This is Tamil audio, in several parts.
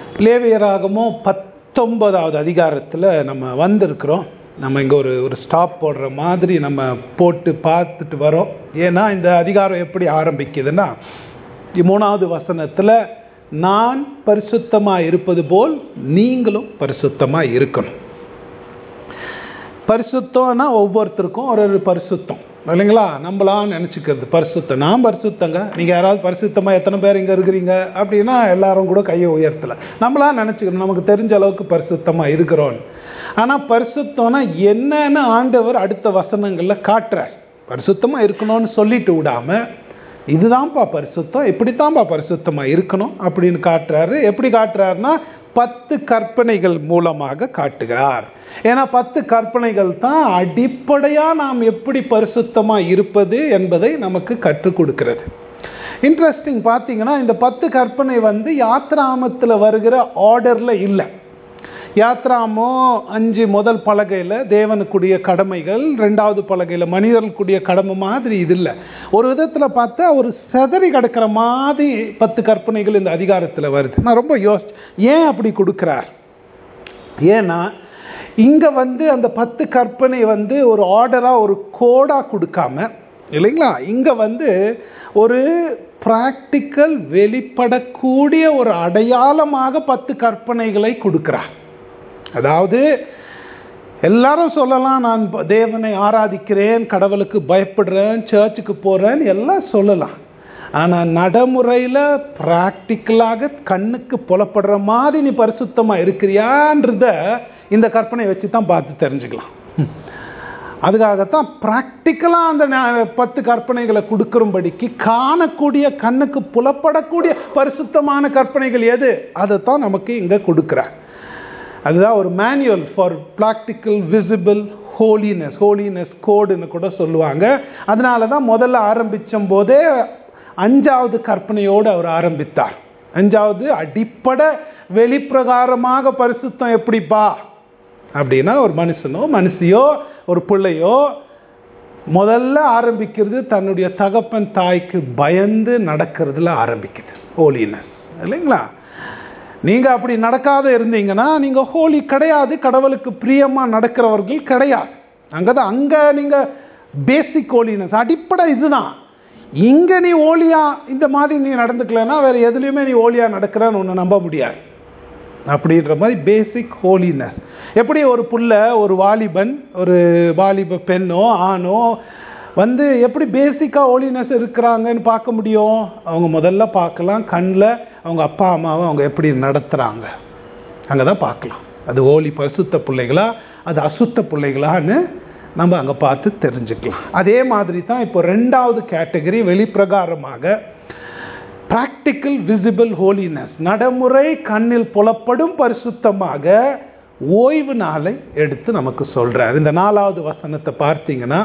லேவியராகமோ 19வது அதிகாரத்தில் நம்ம வந்திருக்கிறோம். நம்ம இங்கே ஒரு ஸ்டாப் போடுற மாதிரி நம்ம போட்டு பார்த்துட்டு வரோம். ஏன்னா இந்த அதிகாரம் எப்படி ஆரம்பிக்குதுன்னா 3வது வசனத்தில் நான் பரிசுத்தமாக இருப்பது போல் நீங்களும் பரிசுத்தமாக இருக்கணும். பரிசுத்தம்னா ஒவ்வொருத்தருக்கும் ஒரு பரிசுத்தம் இல்லைங்களா? நம்மளாம் நினச்சிக்கிறது பரிசுத்தம், நான் பரிசுத்தங்க, நீங்கள் யாராவது பரிசுத்தமாக எத்தனை பேர் இங்கே இருக்கிறீங்க அப்படின்னா எல்லாரும் கூட கையை உயர்த்தலை. நம்மளாம் நினச்சிக்கணும் நமக்கு தெரிஞ்ச அளவுக்கு பரிசுத்தமாக இருக்கிறோன்னு. ஆனால் பரிசுத்தம்னா என்னன்னு ஆண்டவர் அடுத்த வசனங்களில் காட்டுறார். பரிசுத்தமாக இருக்கணும்னு சொல்லிட்டு விடாமல் இதுதான்ப்பா பரிசுத்தம், இப்படித்தான்ப்பா பரிசுத்தமாக இருக்கணும் அப்படின்னு காட்டுறாரு. எப்படி காட்டுறாருன்னா 10 கற்பனைகள் மூலமாக காட்டுகிறார். ஏன்னா 10 கற்பனைகள் தான் அடிப்படையாக நாம் எப்படி பரிசுத்தமாக இருப்பது என்பதை நமக்கு கற்றுக் கொடுக்கிறது. இன்ட்ரெஸ்டிங் பார்த்தீங்கன்னா இந்த 10 கற்பனை யாத்ராமத்தில் வருகிற ஆர்டரில் இல்லை. யாத்ராமோ 5 முதல் பலகையில் தேவனுக்குரிய கடமைகள், 2வது பலகையில் மனிதர்களுக்குரிய கடமை மாதிரி இது இல்லை. ஒரு விதத்தில் பார்த்தா ஒரு செதறி கிடக்கிற மாதிரி 10 கற்பனைகள் இந்த அதிகாரத்தில் வருது. நான் ரொம்ப ஏன் அப்படி கொடுக்குறார்? ஏன்னா இங்கே அந்த 10 கற்பனை ஒரு ஆர்டராக ஒரு கோடாக கொடுக்காம இல்லைங்களா, இங்கே ஒரு ப்ராக்டிக்கல் வெளிப்படக்கூடிய ஒரு அடையாளமாக 10 கற்பனைகளை கொடுக்குறார். அதாவது எல்லாரும் சொல்லலாம், நான் தேவனை ஆராதிக்கிறேன், கடவுளுக்கு பயப்படுறேன், சர்ச்சுக்கு போகிறேன் எல்லாம் சொல்லலாம். ஆனால் நடைமுறையில் ப்ராக்டிக்கலாக கண்ணுக்கு புலப்படுற மாதிரி நீ பரிசுத்தமாக இருக்கிறியான்றத இந்த கற்பனை வச்சு தான் பார்த்து தெரிஞ்சுக்கலாம். அதுக்காகத்தான் ப்ராக்டிக்கலாக அந்த 10 கற்பனைகளை கொடுக்கும்படிக்கு காணக்கூடிய கண்ணுக்கு புலப்படக்கூடிய பரிசுத்தமான கற்பனைகள் எது அதைத்தான் நமக்கு இங்கே கொடுக்குறார். அதுதான் ஒரு manual for practical visible holiness கோடுன்னு கூட சொல்லுவாங்க. அதனால தான் முதல்ல ஆரம்பித்த போதே 5வது கற்பனையோடு அவர் ஆரம்பித்தார். 5வது அடிப்படை வெளிப்பிரகாரமாக பரிசுத்தம் எப்படிப்பா அப்படின்னா ஒரு மனுஷனோ மனுஷியோ ஒரு பிள்ளையோ முதல்ல ஆரம்பிக்கிறது தன்னுடைய தகப்பன் தாய்க்கு பயந்து நடக்கிறதுல ஆரம்பிக்குது ஹோலினஸ் இல்லைங்களா? நீங்கள் அப்படி நடக்காத இருந்தீங்கன்னா நீங்கள் ஹோலி கிடையாது, கடவுளுக்கு பிரியமாக நடக்கிறவர்கள் கிடையாது. அங்கே நீங்கள் பேசிக் ஹோலினஸ் அடிப்படை இதுதான். இங்கே நீ ஹோலியா இந்த மாதிரி நீ நடந்துக்கலன்னா வேறு எதுலேயுமே நீ ஹோலியாக நடக்கிறன்னு ஒன்று நம்ப முடியாது. அப்படின்ற மாதிரி பேசிக் ஹோலினஸ். எப்படி ஒரு புள்ள ஒரு வாலிபன் ஒரு வாலிப பெண்ணோ ஆணோ எப்படி பேசிக்காக ஹோலினஸ் இருக்கிறாங்கன்னு பார்க்க முடியும்? அவங்க முதல்ல பார்க்கலாம் கண்ணில் அவங்க அப்பா அம்மாவை அவங்க எப்படி நடத்துகிறாங்க, அங்கே தான் பார்க்கலாம். அது ஹோலி பரிசுத்த பிள்ளைகளா அது அசுத்த பிள்ளைகளான்னு நம்ம அங்கே பார்த்து தெரிஞ்சுக்கலாம். அதே மாதிரி தான் இப்போ 2வது கேட்டகரி வெளிப்பிரகாரமாக ப்ராக்டிக்கல் விசிபிள் ஹோலினஸ், நடைமுறை கண்ணில் புலப்படும் பரிசுத்தமாக ஓய்வு நாளை எடுத்து நமக்கு சொல்கிறார். இந்த 4வது வசனத்தை பார்த்தீங்கன்னா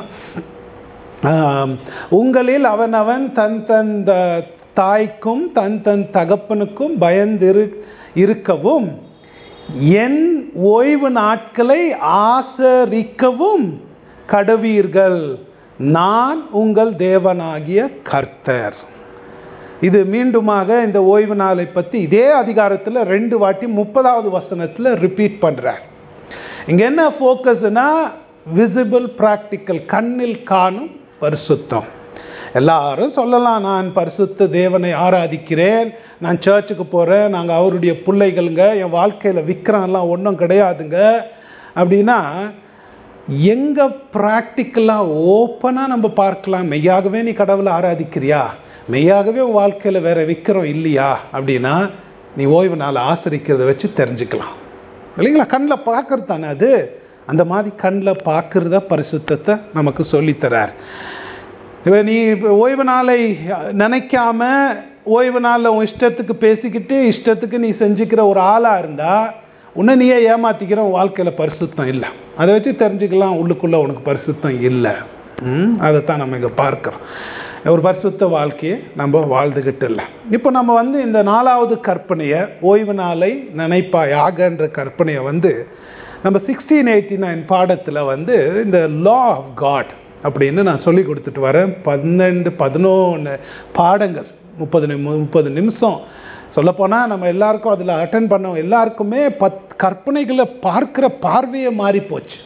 உங்களில் அவனவன் தன் தன் தாய்க்கும் தன் தன் தகப்பனுக்கும் பயந்து இருக்கவும் என் ஓய்வு நாட்களை ஆசரிக்கவும் கடவீர்கள், நான் உங்கள் தேவனாகிய கர்த்தர். இது மீண்டுமாக இந்த ஓய்வு நாளை பற்றி இதே அதிகாரத்தில் 2 வாட்டி 30வது வசனத்தில் ரிப்பீட் பண்ணுறார். இங்கே என்ன ஃபோக்கஸ்னா விசிபிள் ப்ராக்டிக்கல், கண்ணில் காணும் பரிசுத்தம். எல்லாரும் சொல்லலாம், நான் பரிசுத்த தேவனை ஆராதிக்கிறேன், நான் சர்ச்சுக்கு போகிறேன், நாங்கள் அவருடைய பிள்ளைகளுங்க, என் வாழ்க்கையில் விற்கிறான்லாம் ஒன்றும் கிடையாதுங்க அப்படின்னா எங்கே ப்ராக்டிக்கலாக ஓப்பனாக நம்ம பார்க்கலாம். மெய்யாகவே நீ கடவுளை ஆராதிக்கிறியா, மெய்யாகவே உன் வாழ்க்கையில் வேறு விற்கிறோம் இல்லையா அப்படின்னா நீ ஓய்வு நாள் ஆசரிக்கிறத வச்சு தெரிஞ்சுக்கலாம் இல்லைங்களா? கண்ணில் பார்க்கறது தானே அது. அந்த மாதிரி கண்ணில் பார்க்குறத பரிசுத்தத்தை நமக்கு சொல்லித்தரார். நீ ஓய்வு நாளை நினைக்காம ஓய்வு நாளில் உன் இஷ்டத்துக்கு பேசிக்கிட்டு இஷ்டத்துக்கு நீ செஞ்சுக்கிற ஒரு ஆளாக இருந்தால் உன்னை நீயே ஏமாற்றிக்கிற உன் வாழ்க்கையில் பரிசுத்தம் இல்லை. அதை வச்சு தெரிஞ்சுக்கலாம் உள்ளுக்குள்ளே உனக்கு பரிசுத்தம் இல்லை. அதைத்தான் நம்ம இங்கே பார்க்குறோம். ஒரு பரிசுத்த வாழ்க்கையை நம்ம வாழ்ந்துக்கிட்டு இல்லை. இப்போ நம்ம இந்த 4வது கற்பனையை ஓய்வு நாளை நினைப்பாயாகன்ற கற்பனையை நம்ம 1689 பாடத்தில் இந்த லா ஆஃப் காட் அப்படின்னு நான் சொல்லி கொடுத்துட்டு வரேன். 12-11 பாடங்கள் 30 நிமிஷம் சொல்லப்போனால் நம்ம எல்லாருக்கும் அதில் அட்டென்ட் பண்ணோம் எல்லாருக்குமே கற்பனைகளை பார்க்குற பார்வையை மாறி போச்சு.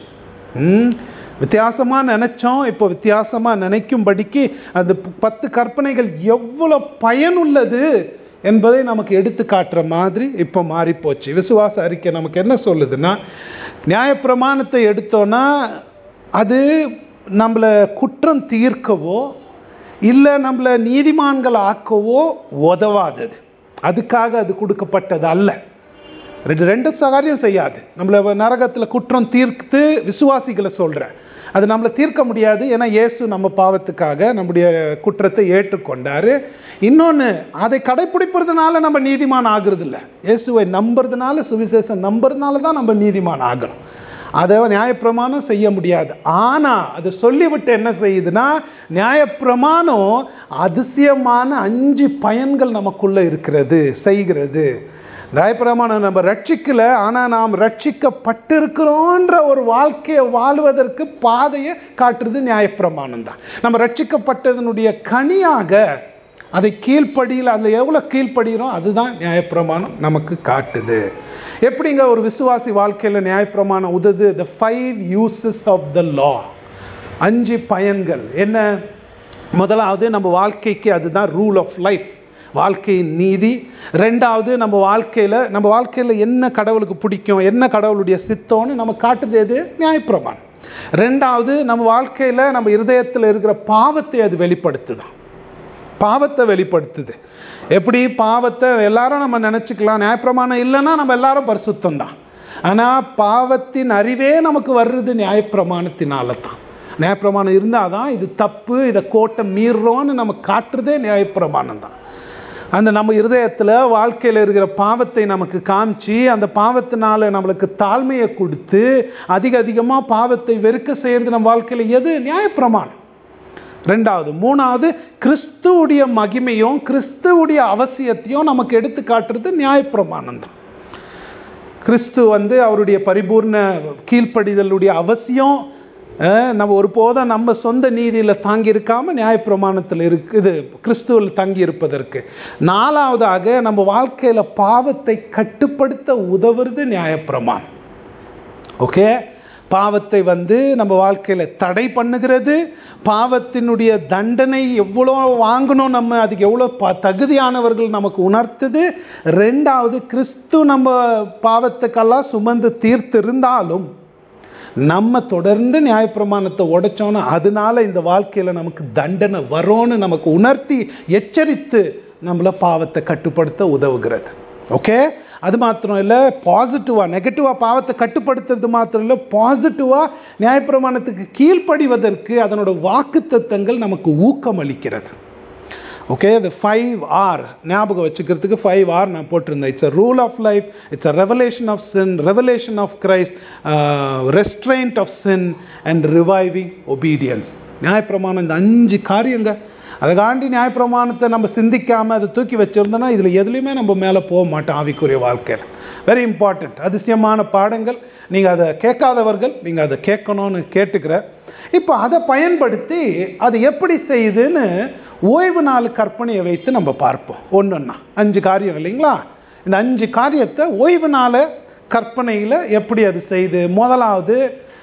வித்தியாசமாக நினச்சோம், இப்போ வித்தியாசமாக நினைக்கும்படிக்கு அந்த 10 கற்பனைகள் எவ்வளோ பயனுள்ளது என்பதை நமக்கு எடுத்து காட்டுற மாதிரி இப்போ மாறிப்போச்சு. விசுவாச அறிக்கை நமக்கு என்ன சொல்லுதுன்னா, நியாயப்பிரமாணத்தை எடுத்தோன்னா அது நம்மளை குற்றம் தீர்க்கவோ இல்லை நம்மளை நீதிமான்கள் ஆக்கவோ உதவாதது. அதுக்காக அது கொடுக்கப்பட்டது அல்ல. ரெண்டு காரியம் செய்யாது. நம்மளை நரகத்தில் குற்றம் தீர்த்து விசுவாசிகளை சொல்கிறேன், அது நம்மளை தீர்க்க முடியாது. ஏன்னா இயேசு நம்ம பாவத்துக்காக நம்முடைய குற்றத்தை ஏற்றுக்கொண்டார். இன்னொன்று, அதை கடைப்பிடிப்பதுனால நம்ம நீதிமான் ஆகுறது இல்லை. இயேசுவை நம்புறதுனால, சுவிசேஷம் நம்புறதுனால தான் நம்ம நீதிமான் ஆகிறோம். அதை நியாயப்பிரமாணம் செய்ய முடியாது. ஆனால் அதை சொல்லிவிட்டு என்ன செய்யுதுன்னா, நியாயப்பிரமாணம் அதிசயமான 5 பயன்கள் நமக்குள்ளே இருக்கிறது செய்கிறது. நியாயப்பிரமாணம் நம்ம ரட்சிக்கலை, ஆனால் நாம் ரட்சிக்கப்பட்டிருக்கிறோன்ற ஒரு வாழ்க்கையை வாழ்வதற்கு பாதையை காட்டுறது நியாயப்பிரமாணம் தான். நம்ம ரட்சிக்கப்பட்டதனுடைய கனியாக அதை கீழ்ப்படியில், அதில் எவ்வளோ கீழ்ப்படுகிறோம் அதுதான் நியாயப்பிரமாணம் நமக்கு காட்டுது. எப்படிங்க ஒரு விசுவாசி வாழ்க்கையில் நியாயப்பிரமாணம் உதவுது? the 5 uses of the law, 5 பயன்கள் என்ன? முதலாவது, நம்ம வாழ்க்கைக்கு அதுதான் ரூல் ஆஃப் லைஃப், வாழ்க்கையின் நீதி. ரெண்டாவது, நம்ம வாழ்க்கையில் என்ன கடவுளுக்கு பிடிக்கும், என்ன கடவுளுடைய சித்தம்னு நம்ம காட்டுறது எது? நியாயப்பிரமாணம். ரெண்டாவது, நம்ம வாழ்க்கையில் நம்ம இருதயத்தில் இருக்கிற பாவத்தை அது வெளிப்படுத்துதான், பாவத்தை வெளிப்படுத்துது. எப்படி பாவத்தை எல்லாரும் நம்ம நினச்சிக்கலாம், நியாயப்பிரமாணம் இல்லைன்னா நம்ம எல்லாரும் பரிசுத்தம் தான். ஆனால் பாவத்தின் அறிவே நமக்கு வர்றது நியாயப்பிரமாணத்தினால தான். நியாயப்பிரமாணம் இருந்தால் தான் இது தப்பு, இதை கோட்டை மீறுறோன்னு நம்ம காட்டுறதே நியாயப்பிரமாணம் தான். அந்த நம்ம இருதயத்தில் வாழ்க்கையில் இருக்கிற பாவத்தை நமக்கு காமிச்சு, அந்த பாவத்தினால நம்மளுக்கு தாழ்மையை கொடுத்து அதிகமாக பாவத்தை வெறுக்க செய்கிறது நம்ம வாழ்க்கையில் எது? நியாயப்பிரமாணம். ரெண்டாவது. மூணாவது, கிறிஸ்துவுடைய மகிமையும் கிறிஸ்துவுடைய அவசியத்தையும் நமக்கு எடுத்து காட்டுறது நியாயப்பிரமாணம் தான். கிறிஸ்து அவருடைய பரிபூர்ண கீழ்ப்படிதலுடைய அவசியம் நம்ம ஒருபோதும் நம்ம சொந்த நீதியில் தாங்கி இருக்காமல் நியாயப்பிரமாணத்தில் இருக்குது, கிறிஸ்துவில் தங்கி இருப்பதற்கு. நாலாவதாக, நம்ம வாழ்க்கையில் பாவத்தை கட்டுப்படுத்த உதவுறது நியாயப்பிரமாணம். ஓகே, பாவத்தை நம்ம வாழ்க்கையில் தடை பண்ணுகிறது, பாவத்தினுடைய தண்டனை எவ்வளோ வாங்கணும், நம்ம அதுக்கு எவ்வளோ தகுதியானவர்கள் நமக்கு உணர்த்துது. ரெண்டாவது, கிறிஸ்து நம்ம பாவத்துக்கெல்லாம் சுமந்து தீர்த்து இருந்தாலும் நம்ம தொடர்ந்து நியாயப்பிரமாணத்தை உடைச்சோன்னா அதனால இந்த வாழ்க்கையில் நமக்கு தண்டனை வரோன்னு நமக்கு உணர்த்தி எச்சரித்து நம்மளை பாவத்தை கட்டுப்படுத்த உதவுகிறது. ஓகே, அது மாத்திரம் இல்லை, பாசிட்டிவாக நெகட்டிவாக பாவத்தை கட்டுப்படுத்துறது மாத்திரம் இல்லை, பாசிட்டிவாக நியாயப்பிரமாணத்துக்கு கீழ்ப்படிவதற்கு அதனோட வாக்குத்தத்தங்கள் நமக்கு ஊக்கம் அளிக்கிறது. ஓகே, the 5R ஞாபகம் வச்சுக்கிறதுக்கு 5R நான் போட்டிருந்தேன். It's a rule of life, it's a revelation of sin, revelation of Christ, restraint of sin and reviving obedience. நியாயப்பிரமாணம் இந்த 5 காரியங்க. அதை காண்டி நியாயப்பிரமாணத்தை நம்ம சிந்திக்காமல் அதை தூக்கி வச்சுருந்தோன்னா இதில் எதுலேயுமே நம்ம மேலே போக மாட்டோம் ஆவிக்குரிய வாழ்க்கையில். வெரி இம்பார்ட்டண்ட், அதிசயமான பாடங்கள். நீங்கள் அதை கேட்காதவர்கள் நீங்கள் அதை கேட்கணும்னு கேட்டுக்கிறேன். இப்போ அதை பயன்படுத்தி அது எப்படி செய்யுதுன்னு ஓய்வு நாள் கற்பனையை வைத்து நம்ம பார்ப்போம். ஒன்றுன்னா 5 காரியம் இல்லைங்களா? இந்த 5 காரியத்தை ஓய்வு நாள் கற்பனையில் எப்படி அது செய்யுது. முதலாவது,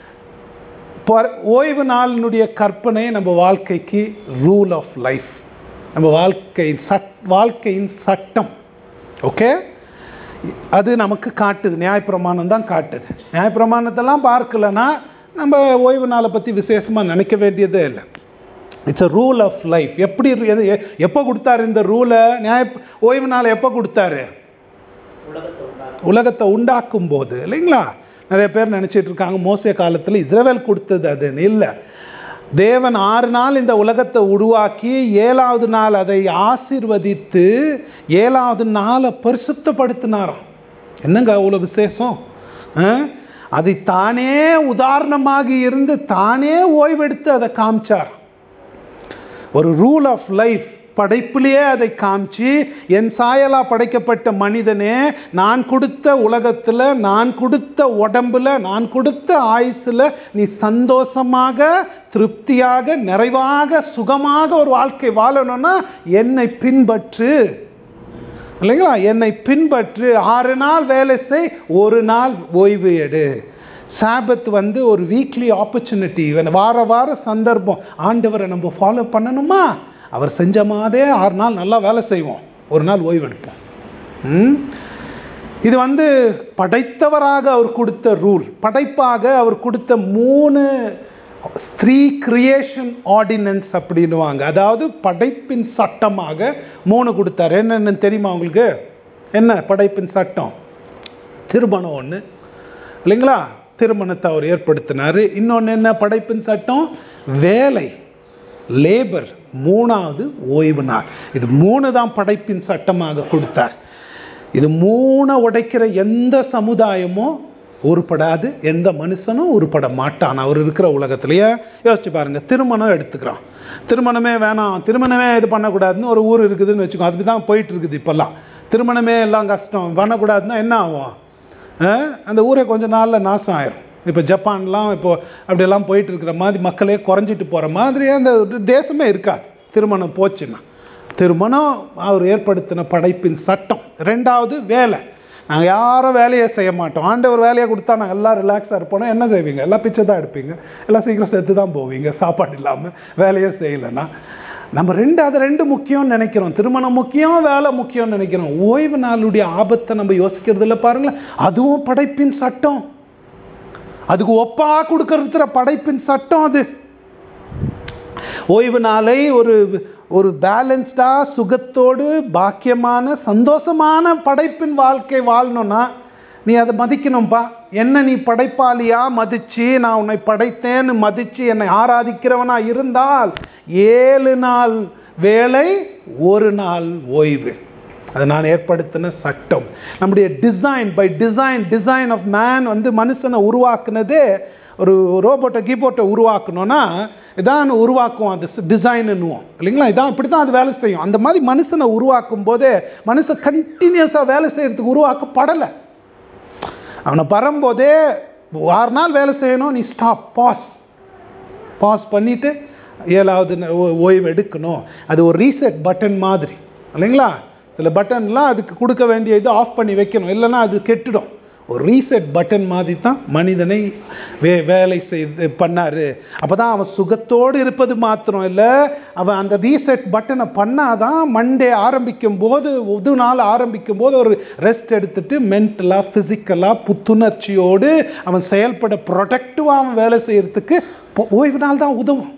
ஓய்வு நாளினுடைய கற்பனை நம்ம வாழ்க்கைக்கு ரூல் ஆஃப் லைஃப், நம்ம வாழ்க்கையின் சட்டம். ஓகே, அது நமக்கு காட்டுது, நியாயப்பிரமாணம் தான் காட்டுது. நியாயப்பிரமாணத்தெல்லாம் பார்க்கலன்னா நம்ம ஓய்வு நாளை பற்றி விசேஷமாக நினைக்க வேண்டியதே இல்லை. It's a rule of life. எப்படி எப்போ கொடுத்தாரு இந்த ரூலை? ஓய்வு நாளை எப்போ கொடுத்தாரு? உலகத்தை உண்டாக்கும் போது இல்லைங்களா? நிறைய பேர் நினச்சிட்டு இருக்காங்க மோசே காலத்தில் இஸ்ரவேல் கொடுத்தது அதுன்னு. இல்லை, தேவன் 6 நாள் இந்த உலகத்தை உருவாக்கி 7வது நாள் அதை ஆசீர்வதித்து 7வது நாளை பரிசுத்தப்படுத்தினாராம். என்னங்க அவ்வளோ விசேஷம்! அதை தானே உதாரணமாக இருந்து தானே ஓய்வெடுத்து அதை காமிச்சார். ஒரு ரூல் ஆஃப் லைஃப் படைப்பிலேயே அதை காமிச்சு, என் சாயலா படைக்கப்பட்ட மனிதனே, நான் கொடுத்த உலகத்தில், நான் கொடுத்த உடம்புல, நான் கொடுத்த ஆயுசில் நீ சந்தோஷமாக திருப்தியாக நிறைவாக சுகமாக ஒரு வாழ்க்கை வாழணும்னா என்னை பின்பற்று. இல்லைங்களா? என்னை பின்பற்று, 6 நாள் வேலை செய், ஒரு நாள் ஓய்வு எடு. சாபத் வந்து ஒரு வீக்லி ஆப்பர்ச்சுனிட்டி, வார சந்தர்ப்பம். ஆண்டவரை நம்ம ஃபாலோ பண்ணணுமா, அவர் செஞ்ச மாதிரியே 6 நாள் நல்லா வேலை செய்வோம், ஒரு நாள் ஓய்வு எடுப்போம். இது வந்து படைத்தவராக அவர் கொடுத்த ரூல், படைப்பாக அவர் கொடுத்த 3 கிரியேஷன் ஆர்டினன்ஸ் அப்படின்னுவாங்க. அதாவது படைப்பின் சட்டமாக 3 கொடுத்தாரு. என்னென்னு தெரியுமா உங்களுக்கு? என்ன படைப்பின் சட்டம்? திருமணம் ஒன்று, இல்லைங்களா? திருமணத்தை அவர் ஏற்படுத்தினார். இன்னொன்று என்ன படைப்பின் சட்டம்? வேலை, லேபர். 3வது ஓய்வு நாள். இது 3 தான் படைப்பின் சட்டமாக கொடுத்தார். இது 3 உடைக்கிற எந்த சமுதாயமோ உருப்படாது, எந்த மனுஷனும் உருப்பட மாட்டான் அவர் இருக்கிற உலகத்திலேயே. யோசிச்சு பாருங்க, திருமணம் எடுத்துக்கிறான், திருமணமே வேணாம், திருமணமே இது பண்ணக்கூடாதுன்னு ஒரு ஊர் இருக்குதுன்னு வச்சுக்கோ, அதுக்கு தான் போயிட்டு இருக்குது இப்போல்லாம். திருமணமே எல்லாம் கஷ்டம், பண்ணக்கூடாதுன்னா என்ன ஆகும்? அந்த ஊரே கொஞ்சம் நாளில் நாசம் ஆயிரும். இப்போ ஜப்பான்லாம் இப்போ அப்படியெல்லாம் போயிட்டு இருக்கிற மாதிரி, மக்களே குறைஞ்சிட்டு போகிற மாதிரி அந்த தேசமே இருக்காது திருமணம் போச்சுன்னா. திருமணம் அவர் ஏற்படுத்தின படைப்பின் சட்டம். 2வது வேலை. நாங்கள் யாரும் வேலையை செய்ய மாட்டோம். ஆண்டவர் வேலையை கொடுத்தா நாங்கள் எல்லாம் ரிலாக்ஸாக இருப்போம். என்ன செய்வீங்க? எல்லாம் பிச்சை தான் எடுப்பீங்க, எல்லாம் சீக்கிரம் செத்து தான் போவீங்க சாப்பாடு இல்லாமல், வேலையே செய்யலைன்னா. நம்ம அது 2 முக்கியம்னு நினைக்கிறோம். திருமணம் முக்கியம், வேலை முக்கியம்னு நினைக்கிறோம். ஓய்வு நாளுடைய ஆபத்தை நம்ம யோசிக்கிறது இல்லை பாருங்களேன். அதுவும் படைப்பின் சட்டம், அதுக்கு ஒப்பா கொடுக்கற படைப்பின் சட்டம் அது. ஓய்வு நாளை ஒரு பேலன்ஸ்டா, சுகத்தோடு, பாக்கியமான, சந்தோஷமான படைப்பின் வாழ்க்கை வாழணும்னா நீ அதை மதிக்கணும்ப்பா. என்ன நீ படைப்பாளியா மதிச்சு, நான் உன்னை படைத்தேன்னு மதிச்சு என்னை ஆராதிக்கிறவனா இருந்தால் 7 நாள் வேலை, 1 நாள் ஓய்வு. அதை நான் ஏற்படுத்தின சட்டம். நம்முடைய டிசைன் ஆஃப் மேன் வந்து மனுஷனை உருவாக்குனதே, ஒரு ரோபோட்டை கீபோட்டை உருவாக்கணும்னா இதான் உருவாக்கும், அது டிசைனுன்னுவோம் இல்லைங்களா? இதான் இப்படி தான் அது வேலை செய்யும். அந்த மாதிரி மனுஷனை உருவாக்கும் போதே மனுஷன் கண்டினியூஸாக வேலை செய்கிறதுக்கு உருவாக்கப்படலை. அவனை பரும்போதே 6 நாள் வேலை செய்யணும், நீ ஸ்டாப், பாஸ் பண்ணிவிட்டு 7வது ஓய்வு எடுக்கணும். அது ஒரு ரீசெட் பட்டன் மாதிரி இல்லைங்களா? சில பட்டன்லாம் அதுக்கு கொடுக்க வேண்டிய இது ஆஃப் பண்ணி வைக்கணும், இல்லைன்னா அது கெட்டுடும். ஒரு ரீசெட் பட்டன் மாதிரி தான் மனிதனை வேலை செய்து பண்ணார். அப்போ தான் அவன் சுகத்தோடு இருப்பது மாத்திரம் இல்லை, அவன் அந்த ரீசெட் பட்டனை பண்ணாதான் மண்டே ஆரம்பிக்கும் போது, நாள் ஆரம்பிக்கும் போது ஒரு ரெஸ்ட் எடுத்துட்டு மென்டலாக ஃபிசிக்கலாக புத்துணர்ச்சியோடு அவன் செயல்பட ப்ரொடக்டிவாக அவன் வேலை செய்கிறதுக்கு ஓய்வு நாள் தான் உதவும்.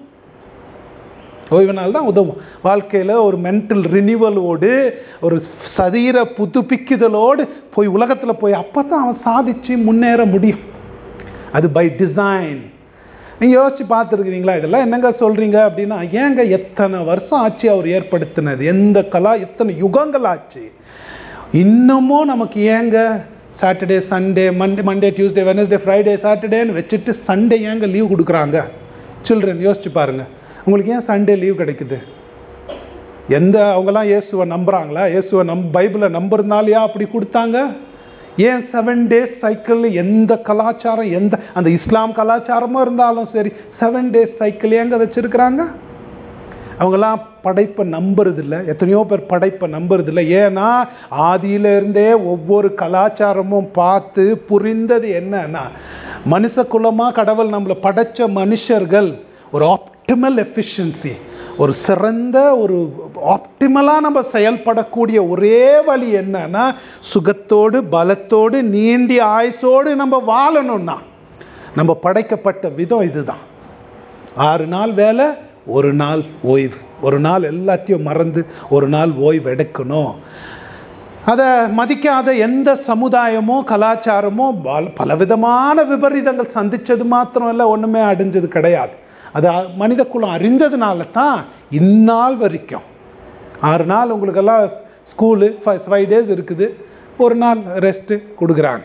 ஓய்வு நாள் தான் உதவும். வாழ்க்கையில் ஒரு மென்டல் ரினிவலோடு, ஒரு சரீர புதுப்பிக்குதலோடு போய் உலகத்தில் போய் அப்போ தான் அவன் சாதித்து முன்னேற முடியும். அது பை டிசைன். நீங்கள் யோசித்து பார்த்துருக்கிறீங்களா? இதெல்லாம் என்னங்க சொல்கிறீங்க அப்படின்னா, ஏங்க எத்தனை வருஷம் ஆச்சு அவர் ஏற்படுத்தினது, எத்தனை யுகங்கள் ஆச்சு, இன்னமும் நமக்கு ஏங்க Saturday Sunday Monday Tuesday Wednesday Friday சாட்டர்டேன்னு வச்சுட்டு சண்டே ஏங்க லீவ் கொடுக்குறாங்க? சில்ட்ரன் யோசிச்சு பாருங்கள், உங்களுக்கு ஏன் சண்டே லீவ் கிடைக்குது? அவங்கெல்லாம் இயேசுவை நம்புகிறாங்களா? இயேசுவை பைபிளை நம்புறதுனாலையா அப்படி கொடுத்தாங்க? ஏன் 7 days சைக்கிள்? எந்த கலாச்சாரம், அந்த இஸ்லாம் கலாச்சாரமாக இருந்தாலும் சரி 7 days சைக்கிள் ஏங்க வச்சுருக்கிறாங்க? அவங்கெல்லாம் படைப்பை நம்புறதில்லை. எத்தனையோ பேர் படைப்பை நம்புறதில்லை. ஏன்னா ஆதியிலிருந்தே ஒவ்வொரு கலாச்சாரமும் பார்த்து புரிந்தது என்னன்னா, மனுஷ குலமாக கடவுள் நம்மளை படைத்த மனுஷர்கள் ஒரு ஆப்டிமல் எஃபிஷியன்சி, ஒரு சிறந்த ஒரு ஆப்டிமலாக நம்ம செயல்படக்கூடிய ஒரே வழி என்னன்னா, சுகத்தோடு பலத்தோடு நீண்டிய ஆயுசோடு நம்ம வாழணும்னா நம்ம படைக்கப்பட்ட விதம் இதுதான். 6 நாள் வேலை, 1 நாள் ஓய்வு. 1 நாள் எல்லாத்தையும் மறந்து 1 நாள் ஓய்வு எடுக்கணும். அதை மதிக்காத எந்த சமுதாயமோ கலாச்சாரமோ பலவிதமான விபரீதங்கள் சந்தித்தது மாத்திரம் இல்லை, ஒன்றுமே அடைஞ்சது கிடையாது. அது மனித குலம் அறிந்ததுனால தான் இந்நாள் வரைக்கும் 6 நாள் உங்களுக்கெல்லாம் ஸ்கூலு 5 days இருக்குது, 1 நாள் ரெஸ்ட்டு கொடுக்குறாங்க.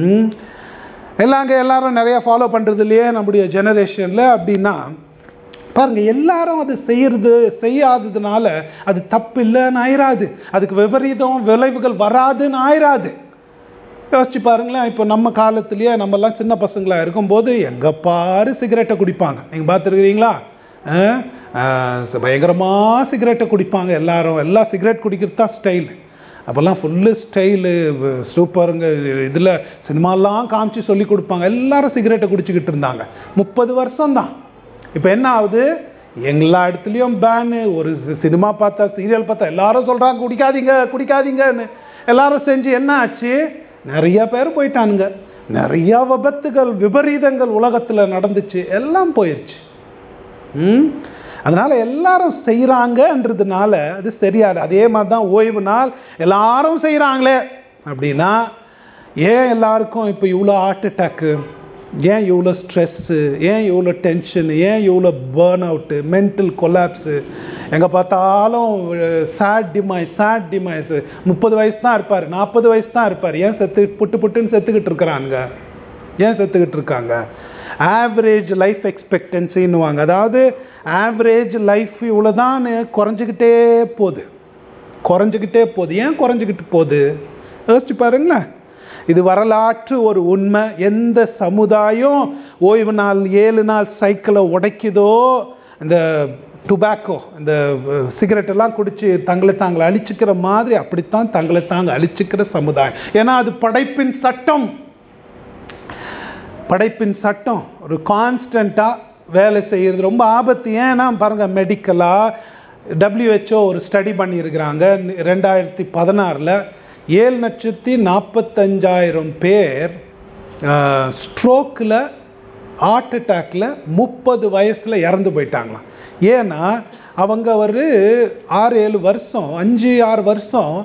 எல்லாரும் நிறையா ஃபாலோ பண்ணுறது இல்லையே நம்முடைய ஜெனரேஷனில். அப்படின்னா பாருங்கள், எல்லாரும் அது செய்யாததுனால அது தப்பு இல்லைன்னு ஆயிராது, அதுக்கு விபரீதம் விளைவுகள் வராதுன்னு ஆயிராது. யோசிச்சு பாருங்களேன், இப்போ நம்ம காலத்துலேயே நம்மெல்லாம் சின்ன பசங்களாக இருக்கும்போது எங்கே பாரு சிகரெட்டை குடிப்பாங்க. நீங்கள் பார்த்துருக்கிறீங்களா? பயங்கரமாக சிகரெட்டை குடிப்பாங்க எல்லாரும். சிகரெட் குடிக்கிறது தான் ஸ்டைல். அப்போல்லாம் ஃபுல்லு ஸ்டைலு சூப்பருங்க. இதில் சினிமாலாம் காமிச்சு சொல்லி கொடுப்பாங்க. எல்லாரும் சிகரெட்டை குடிச்சிக்கிட்டு இருந்தாங்க. 30 வருஷம்தான். இப்போ என்ன ஆகுது, எல்லா இடத்துலையும் பேனு. ஒரு சினிமா பார்த்தா, சீரியல் பார்த்தா எல்லாரும் சொல்கிறாங்க குடிக்காதீங்க குடிக்காதீங்கன்னு. எல்லாரும் செஞ்சு என்ன ஆச்சு, நிறைய பேர் போயிட்டானுங்க. நிறையா விபத்துகள் விபரீதங்கள் உலகத்தில் நடந்துச்சு, எல்லாம் போயிடுச்சு. அதனால் எல்லாரும் செய்கிறாங்கன்றதுனால அது சரியாது. அதே மாதிரி தான் ஓய்வு நாள் எல்லாரும் செய்கிறாங்களே அப்படின்னா ஏன் எல்லாருக்கும் இப்போ இவ்வளோ ஹார்ட் அட்டாக்கு, ஏன் இவ்வளோ ஸ்ட்ரெஸ்ஸு, ஏன் இவ்வளோ டென்ஷனு, ஏன் இவ்வளோ பேர்ன் அவுட்டு, மென்டல் கொலாப்ஸு, எங்கே பார்த்தாலும் சேட் டிமைஸ் 30 வயசு தான் இருப்பார், 40 வயசு தான் இருப்பார். ஏன் புட்டுன்னு செத்துக்கிட்டு இருக்கிறாங்க, ஏன் செத்துக்கிட்டு இருக்காங்க? ஆவரேஜ் லைஃப் எக்ஸ்பெக்டன்சின்னுவாங்க. அதாவது ஆவரேஜ் லைஃப் இவ்வளோ தான் குறைஞ்சிக்கிட்டே போகுது. ஏன் குறைஞ்சிக்கிட்டு போகுது யோசிச்சு பாருங்களேன். இது வரலாற்று ஒரு உண்மை. எந்த சமுதாயம் ஓய்வு நாள் 7 நாள் சைக்கிளை உடைக்குதோ, இந்த டுபாக்கோ இந்த சிகரெட்டெல்லாம் குடித்து தங்களை தாங்களை அழிச்சிக்கிற மாதிரி அப்படித்தான் தங்களை தாங்க அழிச்சிக்கிற சமுதாயம். ஏன்னா அது படைப்பின் சட்டம். ஒரு கான்ஸ்டண்ட்டாக வேலை செய்கிறது ரொம்ப ஆபத்து. ஏன்னா பாருங்கள், மெடிக்கலாக WHO ஒரு ஸ்டடி பண்ணியிருக்கிறாங்க 2016. 7,45,000 பேர் ஸ்ட்ரோக்கில் ஹார்ட் அட்டாக்கில் 30 வயசில் இறந்து போயிட்டாங்களாம். ஏன்னா அவங்க ஒரு 6-7 வருஷம் 5-6 வருஷம்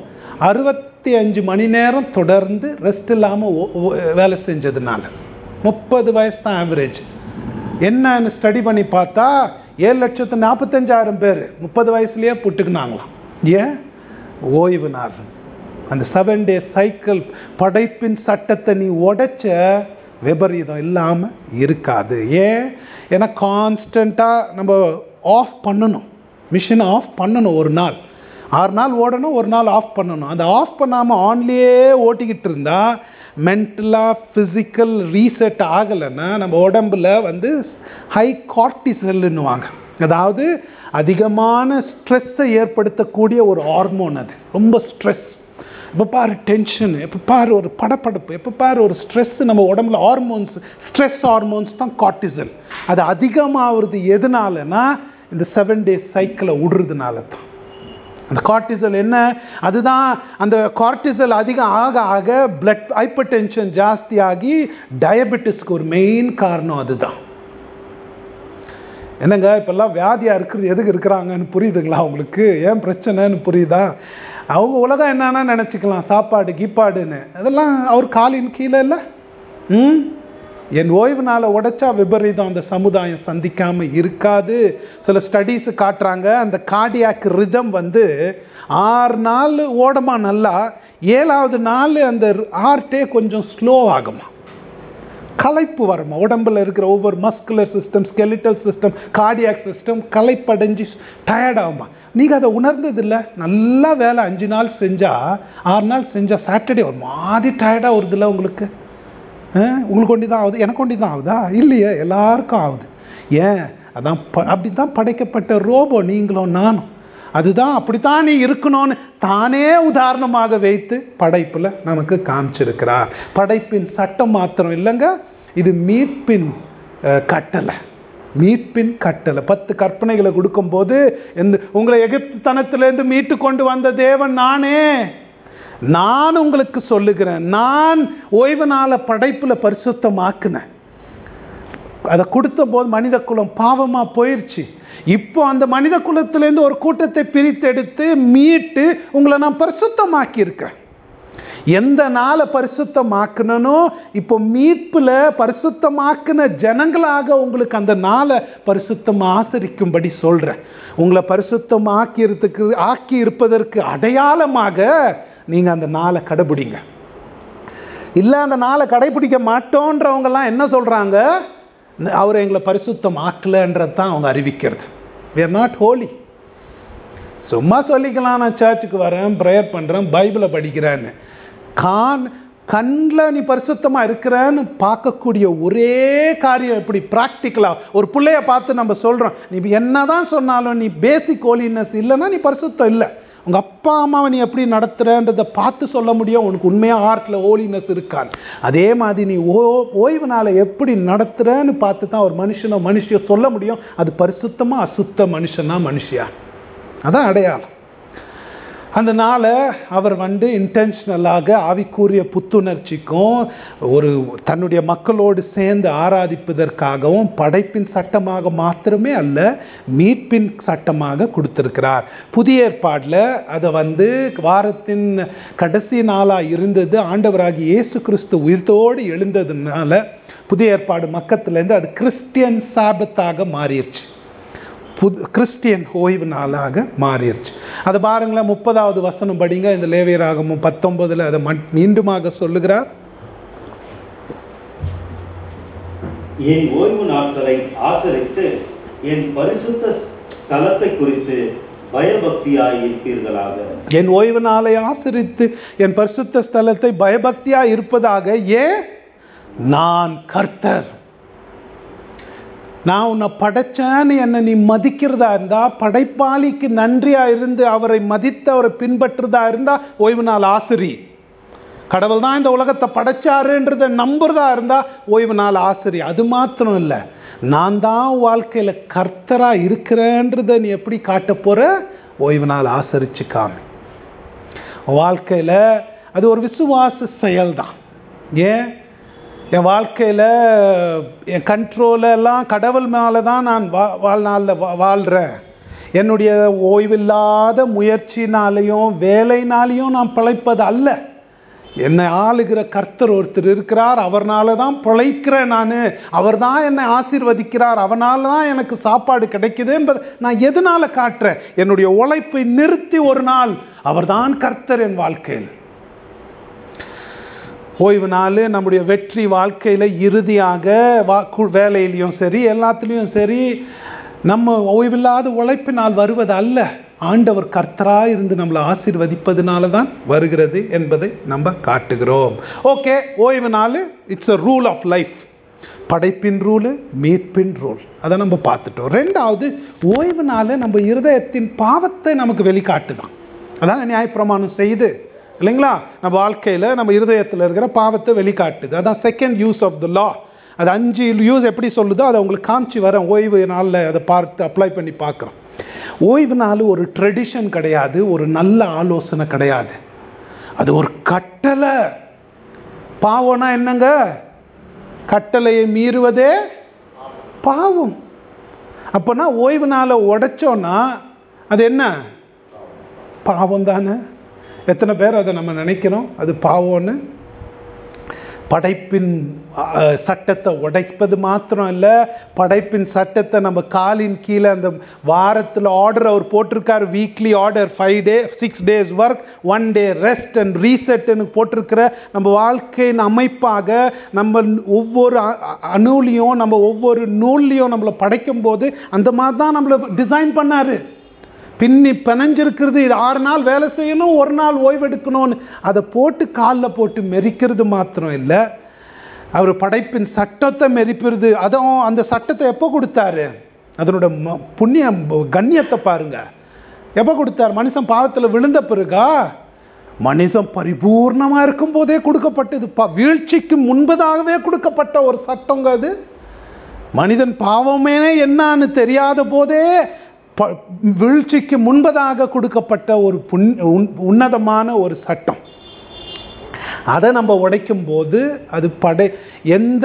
65 மணி நேரம் தொடர்ந்து ரெஸ்ட் இல்லாமல் வேலை செஞ்சதுனால 30 வயசு தான் ஆவரேஜ். என்னன்னு ஸ்டடி பண்ணி பார்த்தா 7,45,000 பேர் 30 வயசுலேயே புட்டுக்குனாங்களாம். ஏன்? ஓய்வு நாள். அந்த 7 டே சைக்கிள் படைப்பின் சட்டத்தை நீ உடைச்ச விபரீதம் இல்லாமல் இருக்காது. ஏன்னா கான்ஸ்டண்ட்டாக நம்ம ஆஃப் பண்ணணும், மிஷினை ஆஃப் பண்ணணும். ஒரு நாள் 6 நாள் ஓடணும், ஒரு நாள் ஆஃப் பண்ணணும். அந்த ஆஃப் பண்ணாமல் ஆன்லேயே ஓட்டிக்கிட்டு இருந்தால் மென்டலாக ஃபிசிக்கல் ரீசெட் ஆகலைன்னா நம்ம உடம்புல ஹை கார்டிசல்னுவாங்க. அதாவது அதிகமான ஸ்ட்ரெஸ்ஸை ஏற்படுத்தக்கூடிய ஒரு ஹார்மோன். அது ரொம்ப ஸ்ட்ரெஸ். இப்போ பாரு டென்ஷனு, இப்போ பாரு ஒரு படப்படப்பு, இப்போ பாரு ஒரு ஸ்ட்ரெஸ். நம்ம உடம்புல ஹார்மோன்ஸ், ஸ்ட்ரெஸ் ஹார்மோன்ஸ் தான் கார்டிசல். அது அதிகமாகிறது எதனாலனா இந்த 7 டே சைக்கிளை விடுறதுனால தான். அந்த கார்டிசல் என்ன, அதுதான் அந்த கார்டிசல் அதிகம் ஆக ஆக பிளட் ஹைப்பர் டென்ஷன் ஜாஸ்தி ஆகி டயபெட்டிஸ்க்கு ஒரு மெயின் காரணம் அதுதான். என்னங்க இப்போல்லாம் வியாதியாக இருக்கிறது எதுக்கு இருக்கிறாங்கன்னு புரியுதுங்களா உங்களுக்கு? ஏன் பிரச்சனைன்னு புரியுதா? அவங்க உலகம் என்னன்னா நினச்சிக்கலாம், சாப்பாடு கீப்பாடுன்னு. அதெல்லாம் அவர் காலின் கீழே இல்லை. என் ஓய்வு நாளை உடைச்சா விபரீதம் அந்த சமுதாயம் சந்திக்காமல் இருக்காது. சில ஸ்டடீஸு காட்டுறாங்க, அந்த கார்டியாக் ரிதம் 6 நாள் ஓடமா நல்லா, 7ஆவது நாள் அந்த ஹார்ட்டே கொஞ்சம் ஸ்லோ ஆகுமா, களைப்பு வருமா. உடம்பில் இருக்கிற ஒவ்வொரு muscular system, skeletal system, cardiac system களைப்படைஞ்சு டயர்ட் ஆகுமா. நீங்கள் அதை உணர்ந்ததில்லை. நல்லா வேலை 5 நாள் செஞ்சால் 6 நாள் செஞ்சால் சாட்டர்டே ஒரு மாதிரி டயர்டாக வருதில்ல உங்களுக்கு? உங்களுக்கு ஒண்டி தான் ஆகுது, எனக்கு ஒண்டி தான் ஆகுதா? இல்லையே, எல்லாருக்கும் ஆகுது. ஏன்? அதான் அப்படி தான் படைக்கப்பட்ட ரோபோ நீங்களும் நானும். அதுதான் அப்படித்தான் நீ இருக்கணும்னு தானே உதாரணமாக வைத்து படைப்பில் நமக்கு காமிச்சிருக்கிறார். படைப்பின் சட்டம் மாத்திரம் இல்லைங்க, இது மீட்பின் கட்டளை. 10 கற்பனைகளை கொடுக்கும்போது உங்களை எகிப்துத்தனத்திலேருந்து மீட்டு கொண்டு வந்த தேவன் நானே. நான் உங்களுக்கு சொல்லுகிறேன், நான் ஓய்வு நாள படைப்பில் பரிசுத்தமாக்குனேன். அதை கொடுத்த போது மனித குலம் பாவமாக போயிடுச்சு. இப்போ அந்த மனித குலத்திலேருந்து ஒரு கூட்டத்தை பிரித்தெடுத்து மீட்டு உங்களை நான் பரிசுத்தமாக்கி இருக்கிறேன். எந்த நாளை பரிசுத்தமாக்கணும், இப்போ மீட்பில் பரிசுத்தமாக்கின ஜனங்களாக உங்களுக்கு அந்த நாளை பரிசுத்தம் ஆசரிக்கும்படி சொல்கிறேன். உங்களை ஆக்கி இருப்பதற்கு அடையாளமாக நீங்கள் அந்த நாளை கடைபிடிங்க. இல்லை அந்த நாளை கடைபிடிக்க மாட்டோன்றவங்கெல்லாம் என்ன சொல்கிறாங்க, அவரை எங்களை பரிசுத்தம் ஆக்கலைன்றது தான் அவங்க அறிவிக்கிறது. we are not holy. சும்மா சொல்லிக்கலாம், நான் சர்ச்சுக்கு வரேன், ப்ரேயர் பண்ணுறேன், பைபிளை படிக்கிறேன்னு. கண்ணில் நீ பரிசுத்தமாக இருக்கிறேன்னு பார்க்கக்கூடிய ஒரே காரியம் எப்படி ப்ராக்டிக்கலாக ஒரு பிள்ளைய பார்த்து நம்ம சொல்கிறோம், நீ என்ன தான் சொன்னாலும் நீ பேசிக் ஹோலினஸ் இல்லைன்னா நீ பரிசுத்தம் இல்லை. உங்கள் அப்பா அம்மாவை நீ எப்படி நடத்துகிறன்றதை பார்த்து சொல்ல முடியும் உனக்கு உண்மையாக ஹார்ட்டில் ஹோலினஸ் இருக்கான்னு. அதே மாதிரி நீ ஓய்வு நாளை எப்படி நடத்துகிறன்னு பார்த்து தான் ஒரு மனுஷியை சொல்ல முடியும் அது பரிசுத்தமாக அசுத்த மனுஷனா மனுஷியா. அதான் அடையாளம். அந்த நாளை அவர் இன்டென்ஷனலாக ஆவிக்குரிய புத்துணர்ச்சிக்கும் ஒரு தன்னுடைய மக்களோடு சேர்ந்து ஆராதிப்பதற்காகவும் படைப்பின் சட்டமாக மாத்திரமே அல்ல மீட்பின் சட்டமாக கொடுத்திருக்கிறார். புதிய ஏற்பாடில் அதை வாரத்தின் கடைசி நாளாக இருந்தது. ஆண்டவராகி இயேசு கிறிஸ்து உயிர்த்தோடு எழுந்ததுனால புதிய ஏற்பாடு மக்கத்திலேருந்து அது கிறிஸ்டியன் சாபத்தாக மாறிடுச்சு. கிறிஸ்டியன் ஓய்வு நாளாக மாறிடுச்சு. அதை பாருங்களேன், 30வது வசனம் படிங்க. இந்த லேவியராகமம் 19 அதை மீண்டுமாக சொல்லுகிறார். என் ஓய்வு நாட்களை ஆசரித்து என் பரிசுத்த ஸ்தலத்தை குறித்து பயபக்தியாய் இருப்பீர்களாக. என் ஓய்வு நாளை ஆசரித்து என் பரிசுத்த ஸ்தலத்தை பயபக்தியாய் இருப்பதாக. ஏன்? நான் கர்த்தர். நான் உன்னை படைச்சேன்னு என்னை நீ மதிக்கிறதா இருந்தா, படைப்பாளிக்கு நன்றியா இருந்து அவரை மதித்து அவரை பின்பற்றுறதா இருந்தா ஓய்வு நாள் ஆசிரி. கடவுள் தான் இந்த உலகத்தை படைச்சாருன்றதை நம்புறதா இருந்தா ஓய்வு நாள் ஆசிரி. அது மாத்திரம் இல்லை, நான் தான் வாழ்க்கையில் கர்த்தரா இருக்கிறேன்றதை நீ எப்படி காட்ட போற? ஓய்வு நாள் ஆசரிச்சு காமி. வாழ்க்கையில் அது ஒரு விசுவாச செயல்தான். ஏன்? என் வாழ்க்கையில் என் கண்ட்ரோலெல்லாம் கடவுள் மேலே தான் நான் வாழ்நாளில் வாழ்கிறேன். என்னுடைய ஓய்வில்லாத முயற்சினாலையும் வேலைனாலையும் நான் பிழைப்பது அல்ல. என்னை ஆளுகிற கர்த்தர் ஒருத்தர் இருக்கிறார், அவர்னால தான் பிழைக்கிறேன் நான். அவர் தான் என்னை ஆசீர்வதிக்கிறார், அவனால தான் எனக்கு சாப்பாடு கிடைக்குது என்பதை நான் எதனால் காட்டுறேன்? என்னுடைய உழைப்பை நிறுத்தி ஒரு நாள் அவர் தான் கர்த்தர் என் வாழ்க்கையில். ஓய்வு நாள் நம்முடைய வெற்றி வாழ்க்கையில் இறுதியாக வேலையிலையும் சரி எல்லாத்துலேயும் சரி நம்ம ஓய்வில்லாத உழைப்பினால் வருவது அல்ல, ஆண்டவர் கர்த்தராக இருந்து நம்மளை ஆசீர்வதிப்பதனால தான் வருகிறது என்பதை நம்ம காட்டுகிறோம். ஓகே, ஓய்வு நாள் it's a rule of life. படைப்பின் ரூலு, மீட்பின் ரூல், அதை நம்ம பார்த்துட்டோம். ரெண்டாவது, ஓய்வு நாள் நம்ம இருதயத்தின் பாவத்தை நமக்கு வெளிக்காட்டுதான். அதான் நியாயப்பிரமாணம் செய்து இல்லைங்களா, நம்ம வாழ்க்கையில் நம்ம இருதயத்தில் இருக்கிற பாவத்தை வெளிக்காட்டுது. அதான் second use of the law. அது 5 யூஸ் எப்படி சொல்லுதோ அதை உங்களுக்கு காமிச்சு வரேன். ஓய்வு நாளில் அதை பார்த்து அப்ளை பண்ணி பார்க்குறோம். ஓய்வு நாள் ஒரு ட்ரெடிஷன் கிடையாது, ஒரு நல்ல ஆலோசனை கிடையாது, அது ஒரு கட்டளை. பாவம்னா என்னங்க? கட்டளையை மீறுவதே பாவம். அப்போனா ஓய்வு நாளை உடைச்சோன்னா அது என்ன? பாவம் தானே. எத்தனை பேர் அதை நம்ம நினைக்கிறோம் அது பாவம்னு? படைப்பின் சட்டத்தை உடைப்பது மாத்திரம் இல்லை, படைப்பின் சட்டத்தை நம்ம காலின் கீழே அந்த வாரத்தில் ஆர்டர் அவர் போட்டிருக்கார். Weekly order 6 days work, 1 day rest and ரீசெட்னு போட்டிருக்கிற நம்ம வாழ்க்கையின் அமைப்பாக நம்ம ஒவ்வொரு அணுலையும் நம்ம ஒவ்வொரு நூல்லையும் நம்மளை படைக்கும் போது அந்த மாதிரி தான் நம்மளை டிசைன் பண்ணார். பிணைஞ்சிருக்கிறது. இது 6 நாள் வேலை செய்யணும், 1 நாள் ஓய்வெடுக்கணும்னு அதை போட்டு காலில் போட்டு மெரிக்கிறது மாத்திரம் இல்லை, அவர் படைப்பின் சட்டத்தை மெரிப்பிறது. அதுவும் அந்த சட்டத்தை எப்போ கொடுத்தாரு? அதனோட புண்ணிய கண்ணியத்தை பாருங்க. எப்போ கொடுத்தார்? மனுஷன் பாவத்தில் விழுந்த பிறகா? மனுஷன் பரிபூர்ணமாக இருக்கும் போதே கொடுக்கப்பட்டது. வீழ்ச்சிக்கு முன்பதாகவே கொடுக்கப்பட்ட ஒரு சட்டங்க அது. மனிதன் பாவமே என்னான்னு தெரியாத போதே வீழ்ச்சிக்கு முன்பதாக கொடுக்கப்பட்ட ஒரு உன்னதமான ஒரு சட்டம். அதை நம்ம உடைக்கும் போது அது எந்த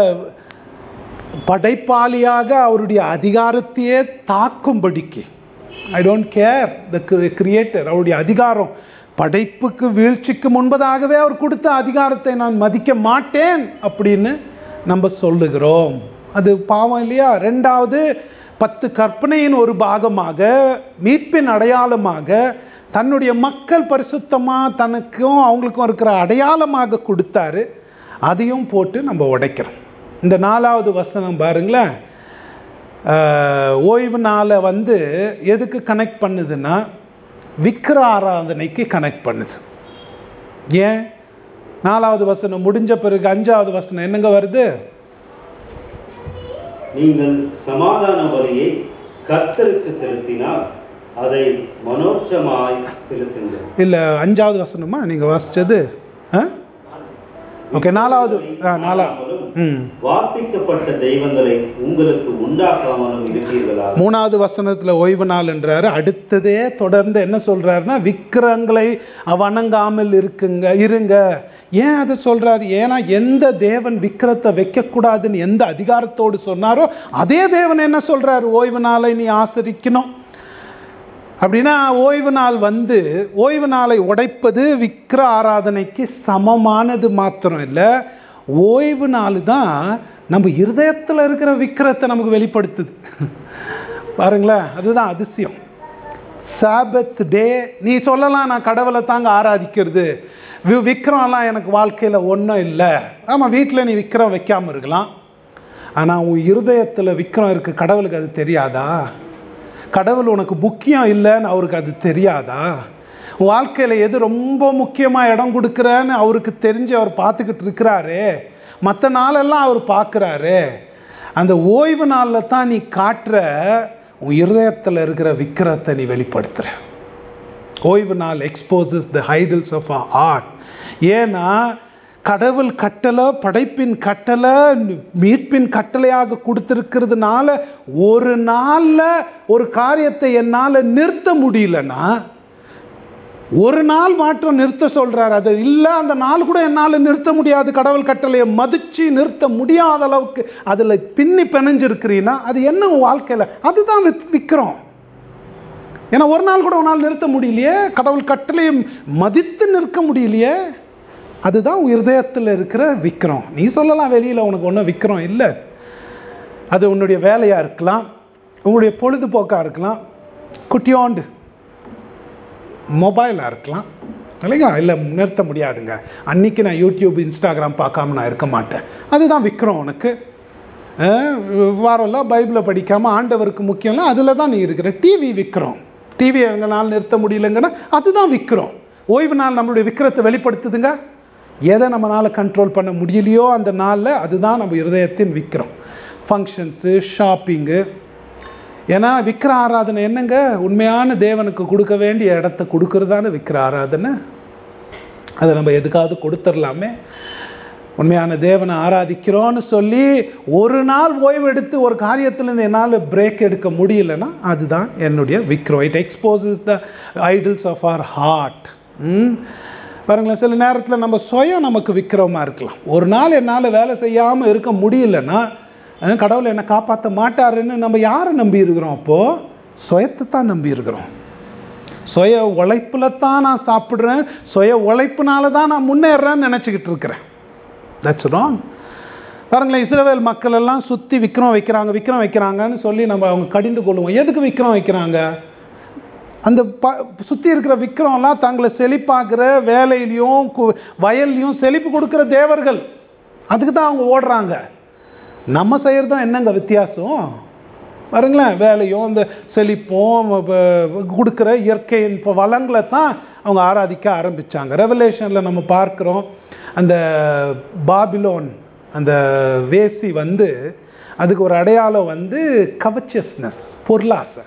படைப்பாளியாக அவருடைய அதிகாரத்தையே தாக்கும்படிக்கு, I don't care the creator, அவருடைய அதிகாரம் படைப்புக்கு வீழ்ச்சிக்கு முன்பதாகவே அவர் கொடுத்த அதிகாரத்தை நான் மதிக்க மாட்டேன் அப்படின்னு நம்ம சொல்லுகிறோம். அது பாவம் இல்லையா? ரெண்டாவது, 10 கற்பனையின் ஒரு பாகமாக மீட்பின் அடையாளமாக தன்னுடைய மக்கள் பரிசுத்தமாக தனக்கும் அவங்களுக்கும் இருக்கிற அடையாளமாக கொடுத்தாரு. அதையும் போட்டு நம்ம உடைக்கிறோம். இந்த 4வது வசனம் பாருங்களேன். ஓய்வு நாளை எதுக்கு கனெக்ட் பண்ணுதுன்னா விக்கிர ஆராதனைக்கு கனெக்ட் பண்ணுது. ஏன்? 4வது வசனம் முடிஞ்ச பிறகு 5வது வசனம் என்னங்க வருது? நீங்கள் சமாதான பலியை கர்த்தருக்கு செலுத்தினால் அதை மனோட்சமாய் செலுத்துங்கள். இல்லை 5வது வசனமா நீங்கள் வாசித்தது? ஓகே, 4வது. வார்ப்பிக்கப்பட்ட தெய்வங்களை உங்களுக்கு உண்டாக்காமலும் இருப்பீர்களா? 3வது வசனத்தில் ஓய்வு நாள் என்றாரு. அடுத்ததே தொடர்ந்து என்ன சொல்றாருன்னா, விக்கிரங்களை வணங்காமல் இருங்க. ஏன் அதை சொல்றாரு? ஏன்னா எந்த தேவன் விக்கிரத்தை வைக்கக்கூடாதுன்னு எந்த அதிகாரத்தோடு சொன்னாரோ அதே தேவன் என்ன சொல்றாரு? ஓய்வு நாளை நீ ஆசரிக்கணும் அப்படின்னா, ஓய்வு நாள் ஓய்வு நாளை உடைப்பது விக்கிர ஆராதனைக்கு சமமானது மாத்திரம் இல்லை, ஓய்வு நாள் தான் நம்ம இருதயத்தில் இருக்கிற விக்கிரத்தை நமக்கு வெளிப்படுத்துது. பாருங்களேன், அதுதான் அதிசயம். சாபத் டே, நீ சொல்லலாம் நான் கடவுளை தாங்க ஆராதிக்கிறது, விக்கிரம்லாம் எனக்கு வாழ்க்கையில் ஒன்றும் இல்லை. ஆமாம், வீட்டில் நீ விக்கிரம் வைக்காமல் இருக்கலாம், ஆனால் உன் இருதயத்தில் விக்கிரம் இருக்குது. கடவுளுக்கு அது தெரியாதா? கடவுள் உனக்கு முக்கியம் இல்லைன்னு அவருக்கு அது தெரியாதா? வாழ்க்கையில் எது ரொம்ப முக்கியமாக இடம் கொடுக்குறேன்னு அவருக்கு தெரிஞ்சு அவர் பார்த்துக்கிட்டு இருக்கிறாரு. மற்ற நாளெல்லாம் அவர் பார்க்குறாரு. அந்த ஓய்வு நாளில் தான் நீ காட்டுற உன் இருதயத்தில் இருக்கிற விக்கிரத்தை நீ வெளிப்படுத்துகிற. ஓய்வு நாள் exposes the idols of our heart. ஏன்னா கடவுள் கட்டளை, படைப்பின் கட்டளை, மீட்பின் கட்டளையாக கொடுத்துருக்கிறதுனால ஒரு நாளில் ஒரு காரியத்தை என்னால் நிறுத்த முடியலன்னா ஒரு நாள் மாற்றம் நிறுத்த சொல்கிறார். அது இல்லை, அந்த நாள் கூட என்னால் நிறுத்த முடியாது, கடவுள் கட்டளையை மதித்து நிறுத்த முடியாத அளவுக்கு அதில் பின்னி பிணைஞ்சிருக்கிறீன்னா அது என்ன வாழ்க்கையில்? அதுதான் விக்கிறோம். ஏன்னா ஒரு நாள் கூட ஒரு நாள் நிறுத்த முடியலையே, கடவுள் கட்டளையை மதித்து நிற்க முடியலையே. அதுதான் இருதயத்தில் இருக்கிற விக்கிரம். நீ சொல்லலாம் வெளியில் உனக்கு ஒன்றும் விக்கிரம் இல்லை, அது உன்னுடைய வேலையாக இருக்கலாம், உங்களுடைய பொழுதுபோக்காக இருக்கலாம், குட்டியோண்டு மொபைலாக இருக்கலாம், இல்லைங்களா? இல்லை, நிறுத்த முடியாதுங்க. அன்றைக்கி நான் யூடியூப் இன்ஸ்டாகிராம் பார்க்காம நான் இருக்க மாட்டேன், அதுதான் விக்கிரம் உனக்கு. வாரம்லாம் பைபிளை படிக்காமல் ஆண்டவருக்கு முக்கியம்ல, அதில் தான் நீ இருக்கிற. டிவி விற்கிறோம், டிவி எங்களால் நிறுத்த முடியலைங்கன்னா அதுதான் விற்கிறோம். ஓய்வு நாள் நம்மளுடைய விக்கிரத்தை வெளிப்படுத்துதுங்க. எதை நம்மளால் கண்ட்ரோல் பண்ண முடியலையோ அந்த நாளில் அதுதான் நம்ம இருதயத்தின் விற்கிறோம். Functions, shopping. ஏன்னா விக்கிர ஆராதனை என்னங்க? உண்மையான தேவனுக்கு கொடுக்க வேண்டிய இடத்த கொடுக்கறதான விக்கிர ஆராதனை. அதை நம்ம எதுக்காவது கொடுத்துடலாமே. உண்மையான தேவனை ஆராதிக்கிறோன்னு சொல்லி ஒரு நாள் ஓய்வு எடுத்து ஒரு காரியத்திலேருந்து என்னால் பிரேக் எடுக்க முடியலன்னா அதுதான் என்னுடைய விக்ரம். It exposes the idols of our heart. பாருங்களேன், சில நேரத்தில் நம்ம சுயம் நமக்கு விக்கிரமாக இருக்கலாம். ஒரு நாள் என்னால் வேலை செய்யாமல் இருக்க முடியலன்னா கடவுள் என்னை காப்பாற்ற மாட்டாருன்னு நம்ம யாரை நம்பி இருக்கிறோம்? அப்போது சுயத்தை தான் நம்பி இருக்கிறோம். சுய உழைப்பில் தான் நான் சாப்பிட்றேன், சுய உழைப்புனால தான் நான் முன்னேறேன்னு நினச்சிக்கிட்டு இருக்கிறேன். That's wrong. பாருங்களேன், இஸ்ரவேல் மக்கள் எல்லாம் சுற்றி விக்கிரம் வைக்கிறாங்கன்னு சொல்லி நம்ம அவங்க கடிந்து கொள்வோம். எதுக்கு விக்கிரம் வைக்கிறாங்க? அந்த சுற்றி இருக்கிற விக்கிரம்லாம் தங்களை செழிப்பாக்குற வேலையிலையும் வயல்லையும் செழிப்பு கொடுக்குற தேவர்கள், அதுக்கு தான் அவங்க ஓடுறாங்க. நம்ம செய்கிறதும் என்னங்க வித்தியாசம்? பாருங்களேன், வேலையும் இந்த செழிப்பும் கொடுக்குற இயற்கையின் வளங்களை தான் அவங்க ஆராதிக்க ஆரம்பித்தாங்க. ரெவலேஷனில் நம்ம பார்க்குறோம், அந்த பாபிலோன் அந்த வேசி அதுக்கு ஒரு அடையாளம் கவச்சஸ்னஸ், பொருளாசை.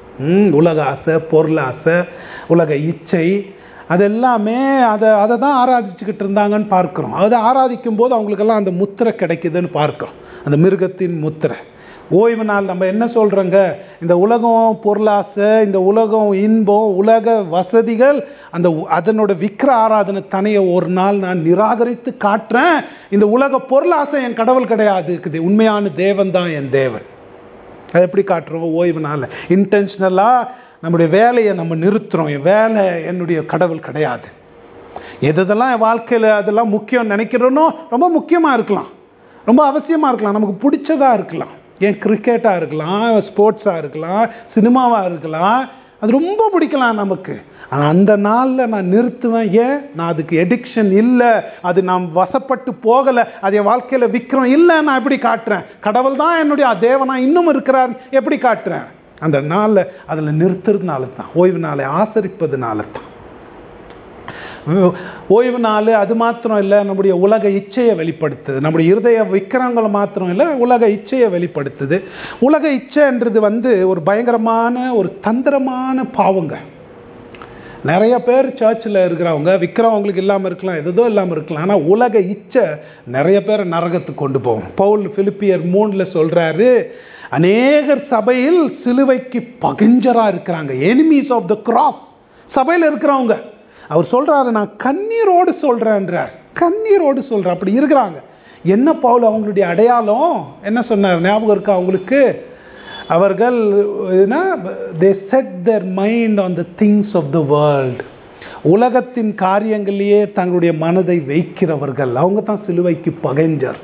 உலக ஆசை, பொருளாசை, உலக இச்சை, அதெல்லாமே அதை தான் ஆராதிச்சுக்கிட்டு இருந்தாங்கன்னு பார்க்குறோம். அதை ஆராதிக்கும் போது அவங்களுக்கெல்லாம் அந்த முத்திரை கிடைக்குதுன்னு பார்க்குறோம், அந்த மிருகத்தின் முத்திரை. ஓய்வு நாள் நம்ம என்ன சொல்கிறோங்க? இந்த உலகம் பொருளாசை, இந்த உலகம் இன்பம், உலக வசதிகள், அதனோட விக்கிர ஆராதனை தனையை ஒரு நாள் நான் நிராகரித்து காட்டுறேன். இந்த உலக பொருளாசை என் கடவுள் கிடையாது, உண்மையான தேவன் தான் என் தேவன். அது எப்படி காட்டுறோம்? ஓய்வு நாள் இன்டென்ஷனலாக நம்முடைய வேலையை நம்ம நிறுத்துகிறோம். என் வேலை என்னுடைய கடவுள் கிடையாது. எதெல்லாம் என் வாழ்க்கையில் அதெல்லாம் முக்கியம் நினைக்கிறோனோ ரொம்ப முக்கியமாக இருக்கலாம், ரொம்ப அவசியமாக இருக்கலாம், நமக்கு பிடிச்சதாக இருக்கலாம். ஏன் கிரிக்கெட்டாக இருக்கலாம், ஸ்போர்ட்ஸாக இருக்கலாம், சினிமாவாக இருக்கலாம், அது ரொம்ப பிடிக்கலாம் நமக்கு. ஆனால் அந்த நாளில் நான் நிறுத்துவேன். ஏன்? நான் அதுக்கு எடிக்ஷன் இல்லை, அது நான் வசப்பட்டு போகலை, அது என் வாழ்க்கையில் விற்கிறோம் இல்லை. நான் எப்படி காட்டுறேன்? கடவுள் தான் என்னுடைய தேவனா இன்னும் இருக்கிறார், எப்படி காட்டுறேன்? அந்த நாளில் அதில் நிறுத்துறதுனால தான், ஓய்வு நாளை ஆசரிப்பதுனால தான். ஓய்வு நாள் அது மாத்திரம் இல்லை, நம்முடைய உலக இச்சையை வெளிப்படுத்துது. நம்முடைய இருதய விக்கிரங்களை மாத்திரம் இல்லை, உலக இச்சையை வெளிப்படுத்துது. உலக இச்சைன்றது ஒரு பயங்கரமான ஒரு தந்திரமான பாவங்க. நிறைய பேர் சர்ச்சில் இருக்கிறவங்க விக்கிரம் அவங்களுக்கு இல்லாமல் இருக்கலாம், எதோ இல்லாமல் இருக்கலாம். ஆனால் உலக இச்சை நிறைய பேர் நரகத்துக்கு கொண்டு போகும். பவுல் பிலிப்பியர் 3 சொல்கிறாரு, அநேகர் சபையில் சிலுவைக்கு பகைஞராக இருக்கிறாங்க, எனிமீஸ் ஆஃப் த கிராஸ். சபையில் இருக்கிறவங்க அவர் சொல்கிறாரு, நான் கண்ணீரோடு சொல்கிறேன்றார், கண்ணீரோடு சொல்கிறேன். அப்படி இருக்கிறாங்க. என்ன பவுல் அவங்களுடைய அடையாளம் என்ன சொன்னார் ஞாபகம் இருக்கா அவங்களுக்கு? அவர்கள் they set their mind on the things of the world. உலகத்தின் காரியங்களிலேயே தங்களுடைய மனதை வைக்கிறவர்கள் அவங்க தான் சிலுவைக்கு பகைஞர்.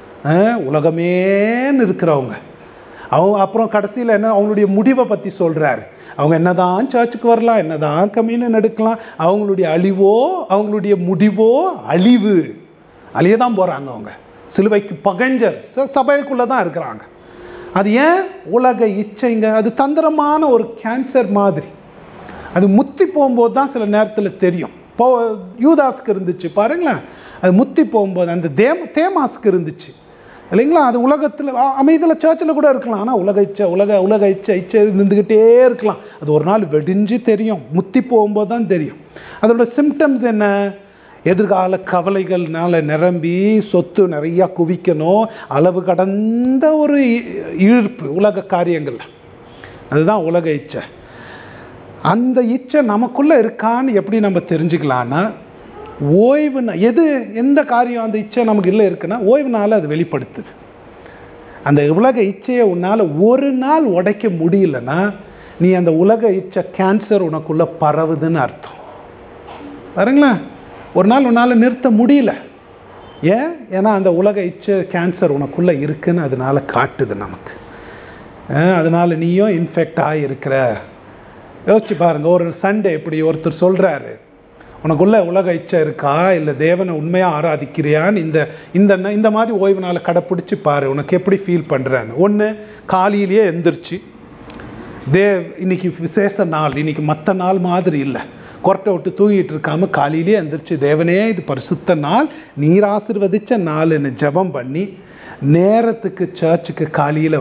உலகமேன்னு இருக்கிறவங்க. அப்புறம் கடைசியில் என்ன அவங்களுடைய முடிவை பற்றி சொல்கிறாரு. அவங்க என்னதான் சர்ச்சுக்கு வரலாம், என்னதான் கம்யூனியன் எடுக்கலாம், அவங்களுடைய அழிவோ அவங்களுடைய முடிவோ அழிவு. அழிய தான் போகிறாங்க. அவங்க சிலுவைக்கு பகைஞர், சபைக்குள்ளே தான் இருக்கிறாங்க. அது ஏன்? உலக இச்சைங்க. அது தந்திரமான ஒரு கேன்சர் மாதிரி. அது முத்தி போகும்போது தான் சில நேரத்தில் தெரியும். யூதாஸ்க்கு இருந்துச்சு பாருங்களேன், அது முத்தி போகும்போது. அந்த தேமாஸ்க்கு இருந்துச்சு இல்லைங்களா? அது உலகத்தில் அமைதியில் சர்ச்சில் கூட இருக்கலாம், ஆனால் உலக இச்சை நின்றுக்கிட்டே இருக்கலாம். அது ஒரு நாள் வெடிஞ்சு தெரியும், முத்தி போகும்போது தான் தெரியும். அதோட சிம்டம்ஸ் என்ன? எதிர்கால கவலைகள்னால நிரம்பி சொத்து நிறையா குவிக்கணும், அளவு கடந்த ஒரு ஈர்ப்பு உலக காரியங்கள். அதுதான் உலக இச்சை. அந்த இச்சை நமக்குள்ளே இருக்கான்னு எப்படி நம்ம தெரிஞ்சுக்கலான்னா, ஓய்வு எந்த காரியம் அந்த இச்சை நமக்கு இல்லை இருக்குன்னா ஓய்வுனால அது வெளிப்படுத்துது. அந்த உலக இச்சையை உன்னால் ஒரு நாள் உடைக்க முடியலன்னா நீ அந்த உலக இச்சை கேன்சர் உனக்குள்ளே பரவுதுன்னு அர்த்தம். பாருங்களேன், ஒரு நாள் உன்னால் நிறுத்த முடியல. ஏன்னா அந்த உலக இச்சை கேன்சர் உனக்குள்ளே இருக்குன்னு அதனால காட்டுது நமக்கு. அதனால் நீயும் இன்ஃபெக்ட் ஆகியிருக்கிற. யோசிச்சு பாருங்கள், ஒரு சண்டே இப்படி ஒருத்தர் சொல்கிறாரு, உனக்குள்ள உலக இச்சை இருக்கா, இல்லை தேவனை உண்மையாக ஆராதிக்கிறியான்னு இந்த மாதிரி ஓய்வு நாளை கடைப்பிடிச்சி பாரு, உனக்கு எப்படி ஃபீல் பண்ணுறேன்னு. ஒன்று, காலையிலேயே எந்திரிச்சு இன்னைக்கு விசேஷ நாள், இன்னைக்கு மற்ற நாள் மாதிரி இல்லை, கொரட்டை விட்டு தூங்கிட்டு இருக்காமல் காலையிலேயே எந்திரிச்சு தேவனே இது பரிசுத்த நாள், நீர் ஆசீர்வதிச்ச நாள்னு ஜெபம் பண்ணி நேரத்துக்கு சர்ச்சுக்கு காலையில்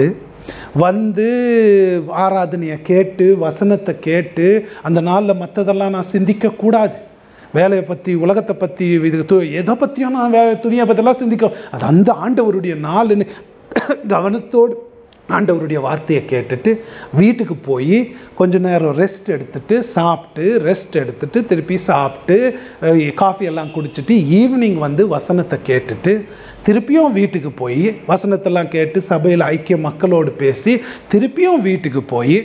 வந்து ஆராதனையை கேட்டு வசனத்தை கேட்டு அந்த நாளில் மற்றதெல்லாம் நான் சிந்திக்கக்கூடாது. வேலையை பற்றி, உலகத்தை பற்றி, இது எதை பற்றியும் நான் துணியை பற்றிலாம் சிந்திக்க, அது அந்த ஆண்டவருடைய நாள்னு கவனத்தோடு ஆண்டவருடைய வார்த்தையை கேட்டுட்டு வீட்டுக்கு போய் கொஞ்ச நேரம் ரெஸ்ட் எடுத்துட்டு சாப்பிட்டு திருப்பி சாப்பிட்டு காஃபி எல்லாம் குடிச்சிட்டு ஈவினிங் வசனத்தை கேட்டுட்டு திருப்பியும் வீட்டுக்கு போய் வசனத்தெல்லாம் கேட்டு சபையில் ஐக்கிய மக்களோடு பேசி திருப்பியும் வீட்டுக்கு போய்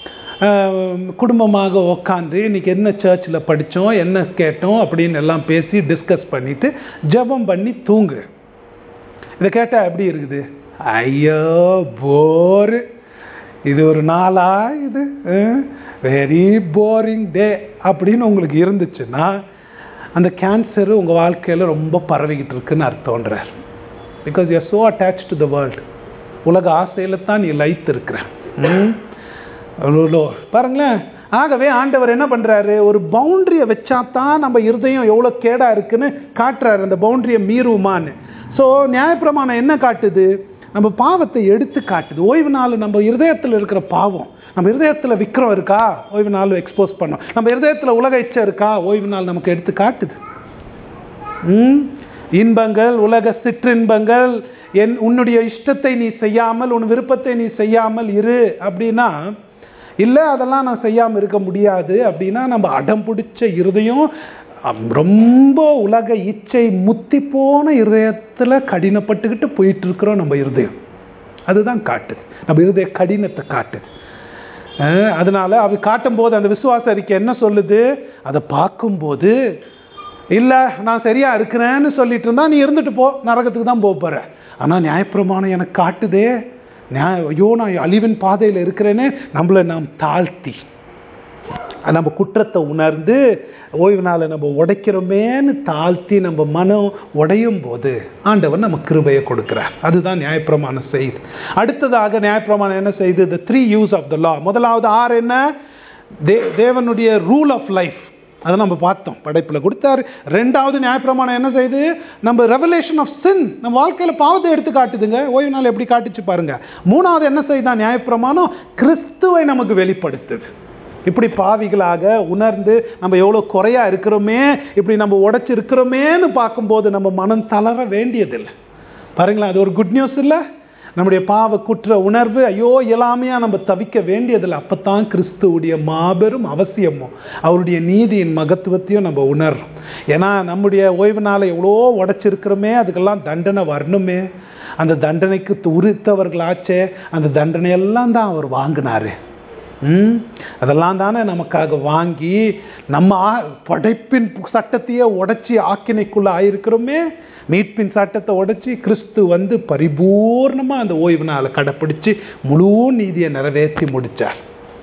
குடும்பமாக உக்காந்து இன்றைக்கி என்ன சர்ச்சில் படித்தோம், என்ன கேட்டோம் அப்படின்னு எல்லாம் பேசி டிஸ்கஸ் பண்ணிவிட்டு ஜெபம் பண்ணி தூங்கு. இதை கேட்டால் எப்படி இருக்குது? ஐயோ போர், இது ஒரு நாளா, இது வெரி போரிங் டே அப்படின்னு உங்களுக்கு இருந்துச்சுன்னா அந்த கேன்சரு உங்கள் வாழ்க்கையில் ரொம்ப பரவிக்கிட்டு இருக்குன்னு அர்த்தம்ன்றார். Because you are so attach to the world. உலக ஆசையில் தான் நீ லைத்து இருக்கிற. பாருங்களேன், ஆகவே ஆண்டவர் என்ன பண்ணுறாரு, ஒரு பவுண்ட்ரியை வச்சா தான் நம்ம இருதயம் எவ்வளோ கேடாக இருக்குன்னு காட்டுறாரு, அந்த பவுண்ட்ரியை மீறுமான்னு. ஸோ நியாயப்பிரமாணம் என்ன காட்டுது? நம்ம பாவத்தை எடுத்து காட்டுது. ஓய்வு நாள் நம்ம இருதயத்தில் இருக்கிற பாவம், நம்ம இருதயத்தில் விக்கிரம் இருக்கா, ஓய்வு நாள் எக்ஸ்போஸ் பண்ணோம். நம்ம இருதயத்தில் உலக இச்சை இருக்கா, ஓய்வு நாள் நமக்கு எடுத்து காட்டுது. இன்பங்கள், உலக சிற்றின்பங்கள், உன்னுடைய இஷ்டத்தை நீ செய்யாமல், உன் விருப்பத்தை நீ செய்யாமல் இரு அப்படின்னா, இல்லை அதெல்லாம் நான் செய்யாமல் இருக்க முடியாது அப்படின்னா நம்ம அடம் பிடிச்ச இருதயம், ரொம்ப உலக இச்சை முத்தி போன இருதயத்தில் கடினப்பட்டுக்கிட்டு போயிட்டு இருக்கிறோம் நம்ம இருதயம். அதுதான் காட்டுது, நம்ம இருதய கடினத்தை காட்டுது. அதனால அது காட்டும்போது அந்த விசுவாச அறிக்கை என்ன சொல்லுது, அதை பார்க்கும்போது இல்லை நான் சரியா இருக்கிறேன்னு சொல்லிட்டு இருந்தா நீ இருந்துட்டு போ, நரகத்துக்கு தான் போக போற. ஆனால் நியாயப்பிரமாணம் எனக்கு காட்டுதே, ஐயோ நான் அழிவின் பாதையில் இருக்கிறேன்னு நம்மளை நாம் தாழ்த்தி, நம்ம குற்றத்தை உணர்ந்து ஓய்வு நாளை நம்ம உடைக்கிறோமேன்னு தாழ்த்தி நம்ம மனம் உடையும் போது ஆண்டவர் நம்ம கிருபையை கொடுக்கிறார். அதுதான் நியாயப்பிரமாணம் செய்யுது. அடுத்ததாக நியாயப்பிரமாணம் என்ன செய்யுது? the 3 U's of the law. முதலாவது 6 என்ன? தேவனுடைய ரூல் ஆஃப் லைஃப், அதை நம்ம பார்த்தோம், படைப்பில் கொடுத்தாரு. ரெண்டாவது நியாயப்பிரமாணம் என்ன செய்யுது? நம்ம ரெவலேஷன் ஆஃப் சின், நம்ம வாழ்க்கையில் பாவத்தை எடுத்து காட்டுதுங்க. ஓய்வு நாள் எப்படி காட்டுச்சு பாருங்க. மூணாவது என்ன செய்யுதான் நியாயப்பிரமாணம்? கிறிஸ்துவை நமக்கு வெளிப்படுத்துது. இப்படி பாவிகளாக உணர்ந்து நம்ம எவ்வளோ குறையா இருக்கிறோமே, இப்படி நம்ம உடைச்சி இருக்கிறோமேன்னு பார்க்கும்போது நம்ம மனம் தளர வேண்டியதில்லை. பாருங்களேன், அது ஒரு குட் நியூஸ் இல்லை? நம்முடைய பாவ குற்ற உணர்வு ஐயோ எல்லாமையாக நம்ம தவிக்க வேண்டியதில்லை. அப்போ தான் கிறிஸ்துவுடைய மாபெரும் அவசியமும் அவருடைய நீதியின் மகத்துவத்தையும் நம்ம உணர்றோம். ஏன்னா நம்முடைய ஓய்வு நாளை எவ்வளோ உடைச்சிருக்கிறோமே, அதுக்கெல்லாம் தண்டனை வரணுமே. அந்த தண்டனைக்கு உரித்தவர்களாச்சே, அந்த தண்டனையெல்லாம் தான் அவர் வாங்கினார். அதெல்லாம் தானே நமக்காக வாங்கி நம்ம படைப்பின் சட்டத்தையே உடைச்சி ஆக்கினைக்குள்ள ஆயிருக்கிறோமே. மீட்பின் சட்டத்தை உடைச்சி கிறிஸ்து வந்து பரிபூர்ணமாக அந்த ஓய்வு நாளை கடைப்பிடிச்சு முழு நீதியை நிறைவேற்றி முடித்தார்.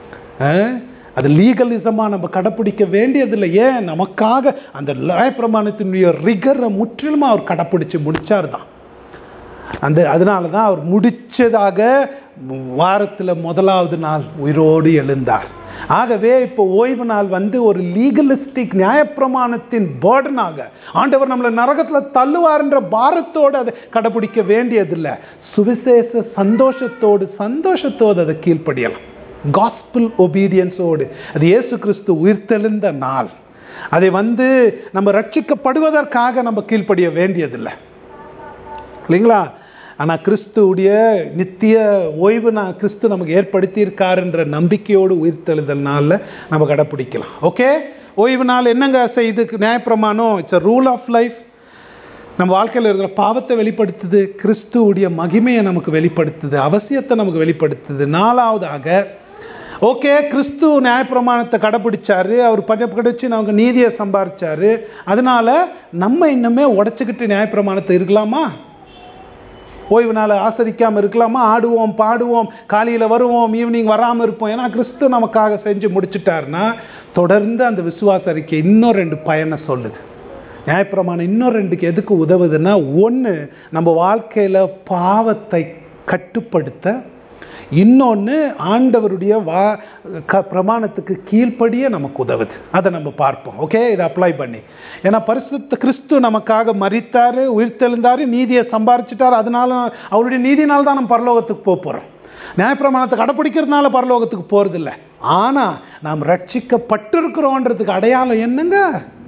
அது லீகலிசமாக நம்ம கடைப்பிடிக்க வேண்டியதில்லை. ஏன்? நமக்காக அந்த நியாயப்பிரமாணத்தினுடைய ரிகரை முற்றிலுமாக அவர் கடைப்பிடிச்சு முடித்தார் தான். அதனால தான் அவர் முடித்ததாக வாரத்தில் முதலாவது நாள் உயிரோடு எழுந்தார். ஆகவே இப்போ ஓய்வு நாள் வந்து ஒரு லீகலிஸ்டிக் நியாயப்பிரமாணத்தின் பேர்டனாக ஆண்டவர் நம்மளை நரகத்தில் தள்ளுவார்ன்ற பாரத்தோடு அதை கடைபிடிக்க வேண்டியதில்லை. சுவிசேஷ சந்தோஷத்தோடு அதை கீழ்ப்படியலாம். காஸ்பிள் ஒபீடியன்ஸோடு. அது இயேசு கிறிஸ்து உயிர்த்தெழுந்த நாள். அதை வந்து நம்ம ரட்சிக்கப்படுவதற்காக நம்ம கீழ்ப்படிய வேண்டியதில்லை, இல்லைங்களா? ஆனால் கிறிஸ்துவுடைய நித்திய ஓய்வு கிறிஸ்து நமக்கு ஏற்படுத்தியிருக்காருன்ற நம்பிக்கையோடு உயிர்த்தெழுதல் நாளில் நம்ம கடைப்பிடிக்கலாம். ஓகே, ஓய்வு நாள் என்னங்க செய்து? நியாயப்பிரமாணம் it's a rule of life. நம்ம வாழ்க்கையில் இருக்கிற பாவத்தை வெளிப்படுத்துது, கிறிஸ்துவுடைய மகிமையை நமக்கு வெளிப்படுத்துது, அவசியத்தை நமக்கு வெளிப்படுத்துது. நாலாவதாக, ஓகே, கிறிஸ்து நியாயப்பிரமாணத்தை கடைப்பிடிச்சாரு, அவர் கடைச்சி நமக்கு நீதியை சம்பாதிச்சாரு. அதனால நம்ம இன்னுமே உடைச்சிக்கிட்டு நியாயப்பிரமாணத்தை இருக்கலாமா? ஓய்வு நாள் ஆசரிக்காமல் இருக்கலாமா? ஆடுவோம், பாடுவோம், காலையில் வருவோம், ஈவினிங் வராமல் இருப்போம். ஏன்னா கிறிஸ்து நமக்காக செஞ்சு முடிச்சுட்டாருன்னா தொடர்ந்து அந்த விசுவாச அறிக்கை இன்னும் 2 பயனை சொல்லுது. நியாயப்பிரமாணம் இன்னும் 2க்கு எதுக்கு உதவுதுன்னா, ஒன்று நம்ம வாழ்க்கையில் பாவத்தை கட்டுப்படுத்த, இன்னொன்று ஆண்டவருடைய பிரமாணத்துக்கு கீழ்ப்படியே நமக்கு உதவுது. அதை நம்ம பார்ப்போம். ஓகே, இதை அப்ளை பண்ணி. ஏன்னா பரிசுத்த கிறிஸ்து நமக்காக மரித்தார், உயிர்த்தெழுந்தார், நீதியை சம்பாரிச்சிட்டார். அதனால அவருடைய நீதினால தான் நம்ம பரலோகத்துக்கு போகிறோம். நியாயப்பிரமாணத்தை கடைப்பிடிக்கிறதுனால பரலோகத்துக்கு போகிறதில்ல. ஆனால் நாம் ரட்சிக்கப்பட்டிருக்கிறோன்றதுக்கு அடையாளம் என்னங்க?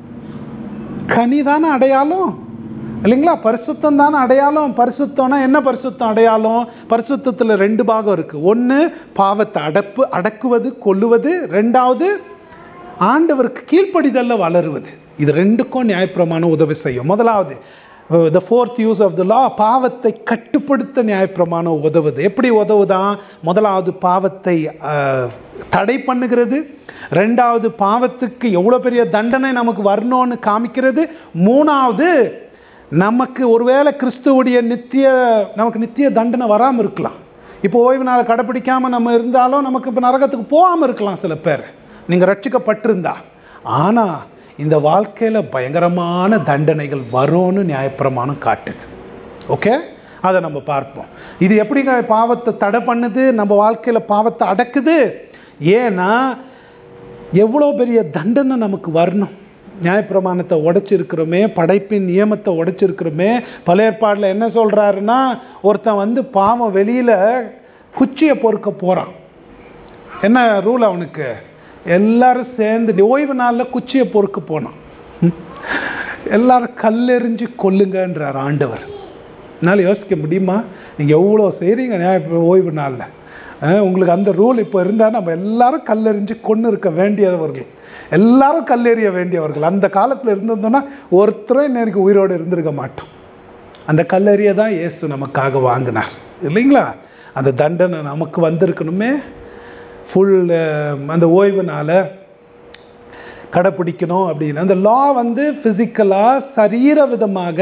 கனிதான அடையாளம், இல்லைங்களா? பரிசுத்தம் தானே அடையாளம். பரிசுத்தம்னா என்ன? பரிசுத்தம் அடையாளம். பரிசுத்தத்தில் 2 பாகம் இருக்குது. ஒன்று பாவத்தை அடக்குவது, கொல்லுவது. ரெண்டாவது ஆண்டவருக்கு கீழ்ப்படிதல்ல வளருவது. இது 2க்கும் நியாயப்பிரமாணம் உதவி செய்யும். முதலாவது the fourth use of the law, பாவத்தை கட்டுப்படுத்த நியாயப்பிரமாணம் உதவுது. எப்படி உதவுதான்? முதலாவது பாவத்தை தடை பண்ணுகிறது. ரெண்டாவது பாவத்துக்கு எவ்வளோ பெரிய தண்டனை நமக்கு வரணும்னு காமிக்கிறது. மூணாவது நமக்கு ஒருவேளை கிறிஸ்துவுடைய நமக்கு நித்திய தண்டனை வராமல் இருக்கலாம். இப்போ ஓய்வு நாளை கடைப்பிடிக்காமல் நம்ம இருந்தாலும் நமக்கு இப்போ நரகத்துக்கு போகாமல் இருக்கலாம் சில பேர், நீங்கள் ரட்சிக்கப்பட்டிருந்தா. ஆனால் இந்த வாழ்க்கையில் பயங்கரமான தண்டனைகள் வரும்னு நியாயப்பிரமாணம் காட்டுது. ஓகே, அதை நம்ம பார்ப்போம். இது எப்படிங்க பாவத்தை தடை பண்ணுது, நம்ம வாழ்க்கையில் பாவத்தை அடக்குது? ஏன்னா எவ்வளோ பெரிய தண்டனை நமக்கு வரணும். நியாயப்பிரமாணத்தை உடைச்சிருக்கிறோமே, படைப்பின் நியமத்தை உடைச்சிருக்கிறோமே. பழைய ஏற்பாடில் என்ன சொல்கிறாருன்னா, ஒருத்தன் வந்து பாவம் வெளியில் குச்சியை பொறுக்க போகிறான். என்ன ரூல் அவனுக்கு? எல்லாரும் சேர்ந்து ஓய்வு நாளில் குச்சியை பொறுக்க போனான். எல்லாரும் கல்லெறிஞ்சு கொல்லுங்கன்றார் ஆண்டவர். என்னால் யோசிக்க முடியுமா? நீங்கள் எவ்வளோ செய்கிறீங்க ஓய்வு நாளில். உங்களுக்கு அந்த ரூல் இப்போ இருந்தால் நம்ம எல்லாரும் கல்லெறிஞ்சு கொன்று இருக்க வேண்டியவர்கள், எல்லாரும் கல்லெறிய வேண்டியவர்கள். அந்த காலத்தில் இருந்திருந்தோன்னா ஒருத்தரும் இன்னைக்கு உயிரோடு இருந்திருக்க மாட்டோம். அந்த கல்லெறிய தான் இயேசு நமக்காக வாங்கினார், இல்லைங்களா? அந்த தண்டனை நமக்கு வந்திருக்கணுமே. ஃபுல் அந்த ஓய்வுனால கடைப்பிடிக்கணும் அப்படின்னு அந்த லா வந்து ஃபிசிக்கலாக சரீர விதமாக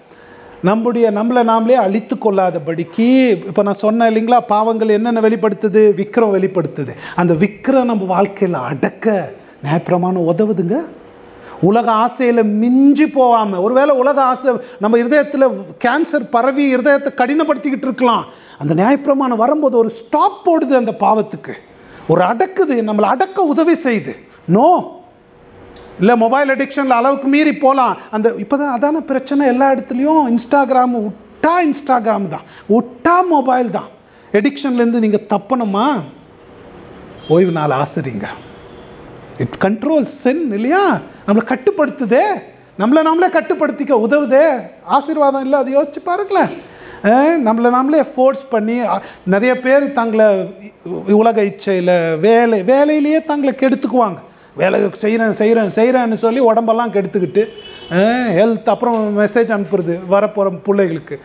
நம்மளை நாமளே அழித்து கொள்ளாதபடிக்கு. இப்போ நான் சொன்னேன் இல்லைங்களா, பாவங்கள் என்னென்ன வெளிப்படுத்துது? விக்கிரம் வெளிப்படுத்துது. அந்த விக்கிரம் நம்ம வாழ்க்கையில் அடக்க நியாயப்பிரமாணம் உதவுதுங்க. உலக ஆசையில் மிஞ்சி போகாமல், ஒருவேளை உலக ஆசை நம்ம இருதயத்தில் கேன்சர் பரவி இருதயத்தை கடினப்படுத்திக்கிட்டு இருக்கலாம். அந்த நியாயப்பிரமாணம் வரும்போது ஒரு ஸ்டாப் போடுது, அந்த பாவத்துக்கு ஒரு அடக்குது, நம்மளை அடக்க உதவி செய்யுது. நோ, இல்லை மொபைல் அடிக்ஷனில் அளவுக்கு மீறி போகலாம். அந்த இப்போ தான் அதான பிரச்சனை எல்லா இடத்துலையும். இன்ஸ்டாகிராம் விட்டா இன்ஸ்டாகிராம் தான், விட்டா மொபைல் தான். எடிக்ஷன்லேருந்து நீங்கள் தப்பணுமா, ஓய்வு நாள் ஆசிரிங்க. இட் கண்ட்ரோல் சென் இல்லையா, நம்மளை கட்டுப்படுத்துதே, நம்மளே கட்டுப்படுத்திக்க உதவுதே. ஆசீர்வாதம் இல்லை, அது யோசிச்சு பாருங்களேன். நம்மளே ஃபோர்ஸ் பண்ணி நிறைய பேர் தங்களை உலக இச்சையில் வேலையிலேயே தங்களை கெடுத்துக்குவாங்க. வேலை செய்கிறேன்னு சொல்லி உடம்பெல்லாம் கெடுத்துக்கிட்டு ஹெல்த், அப்புறம் மெசேஜ் அனுப்புறது வரப்போகிற பிள்ளைகளுக்கு,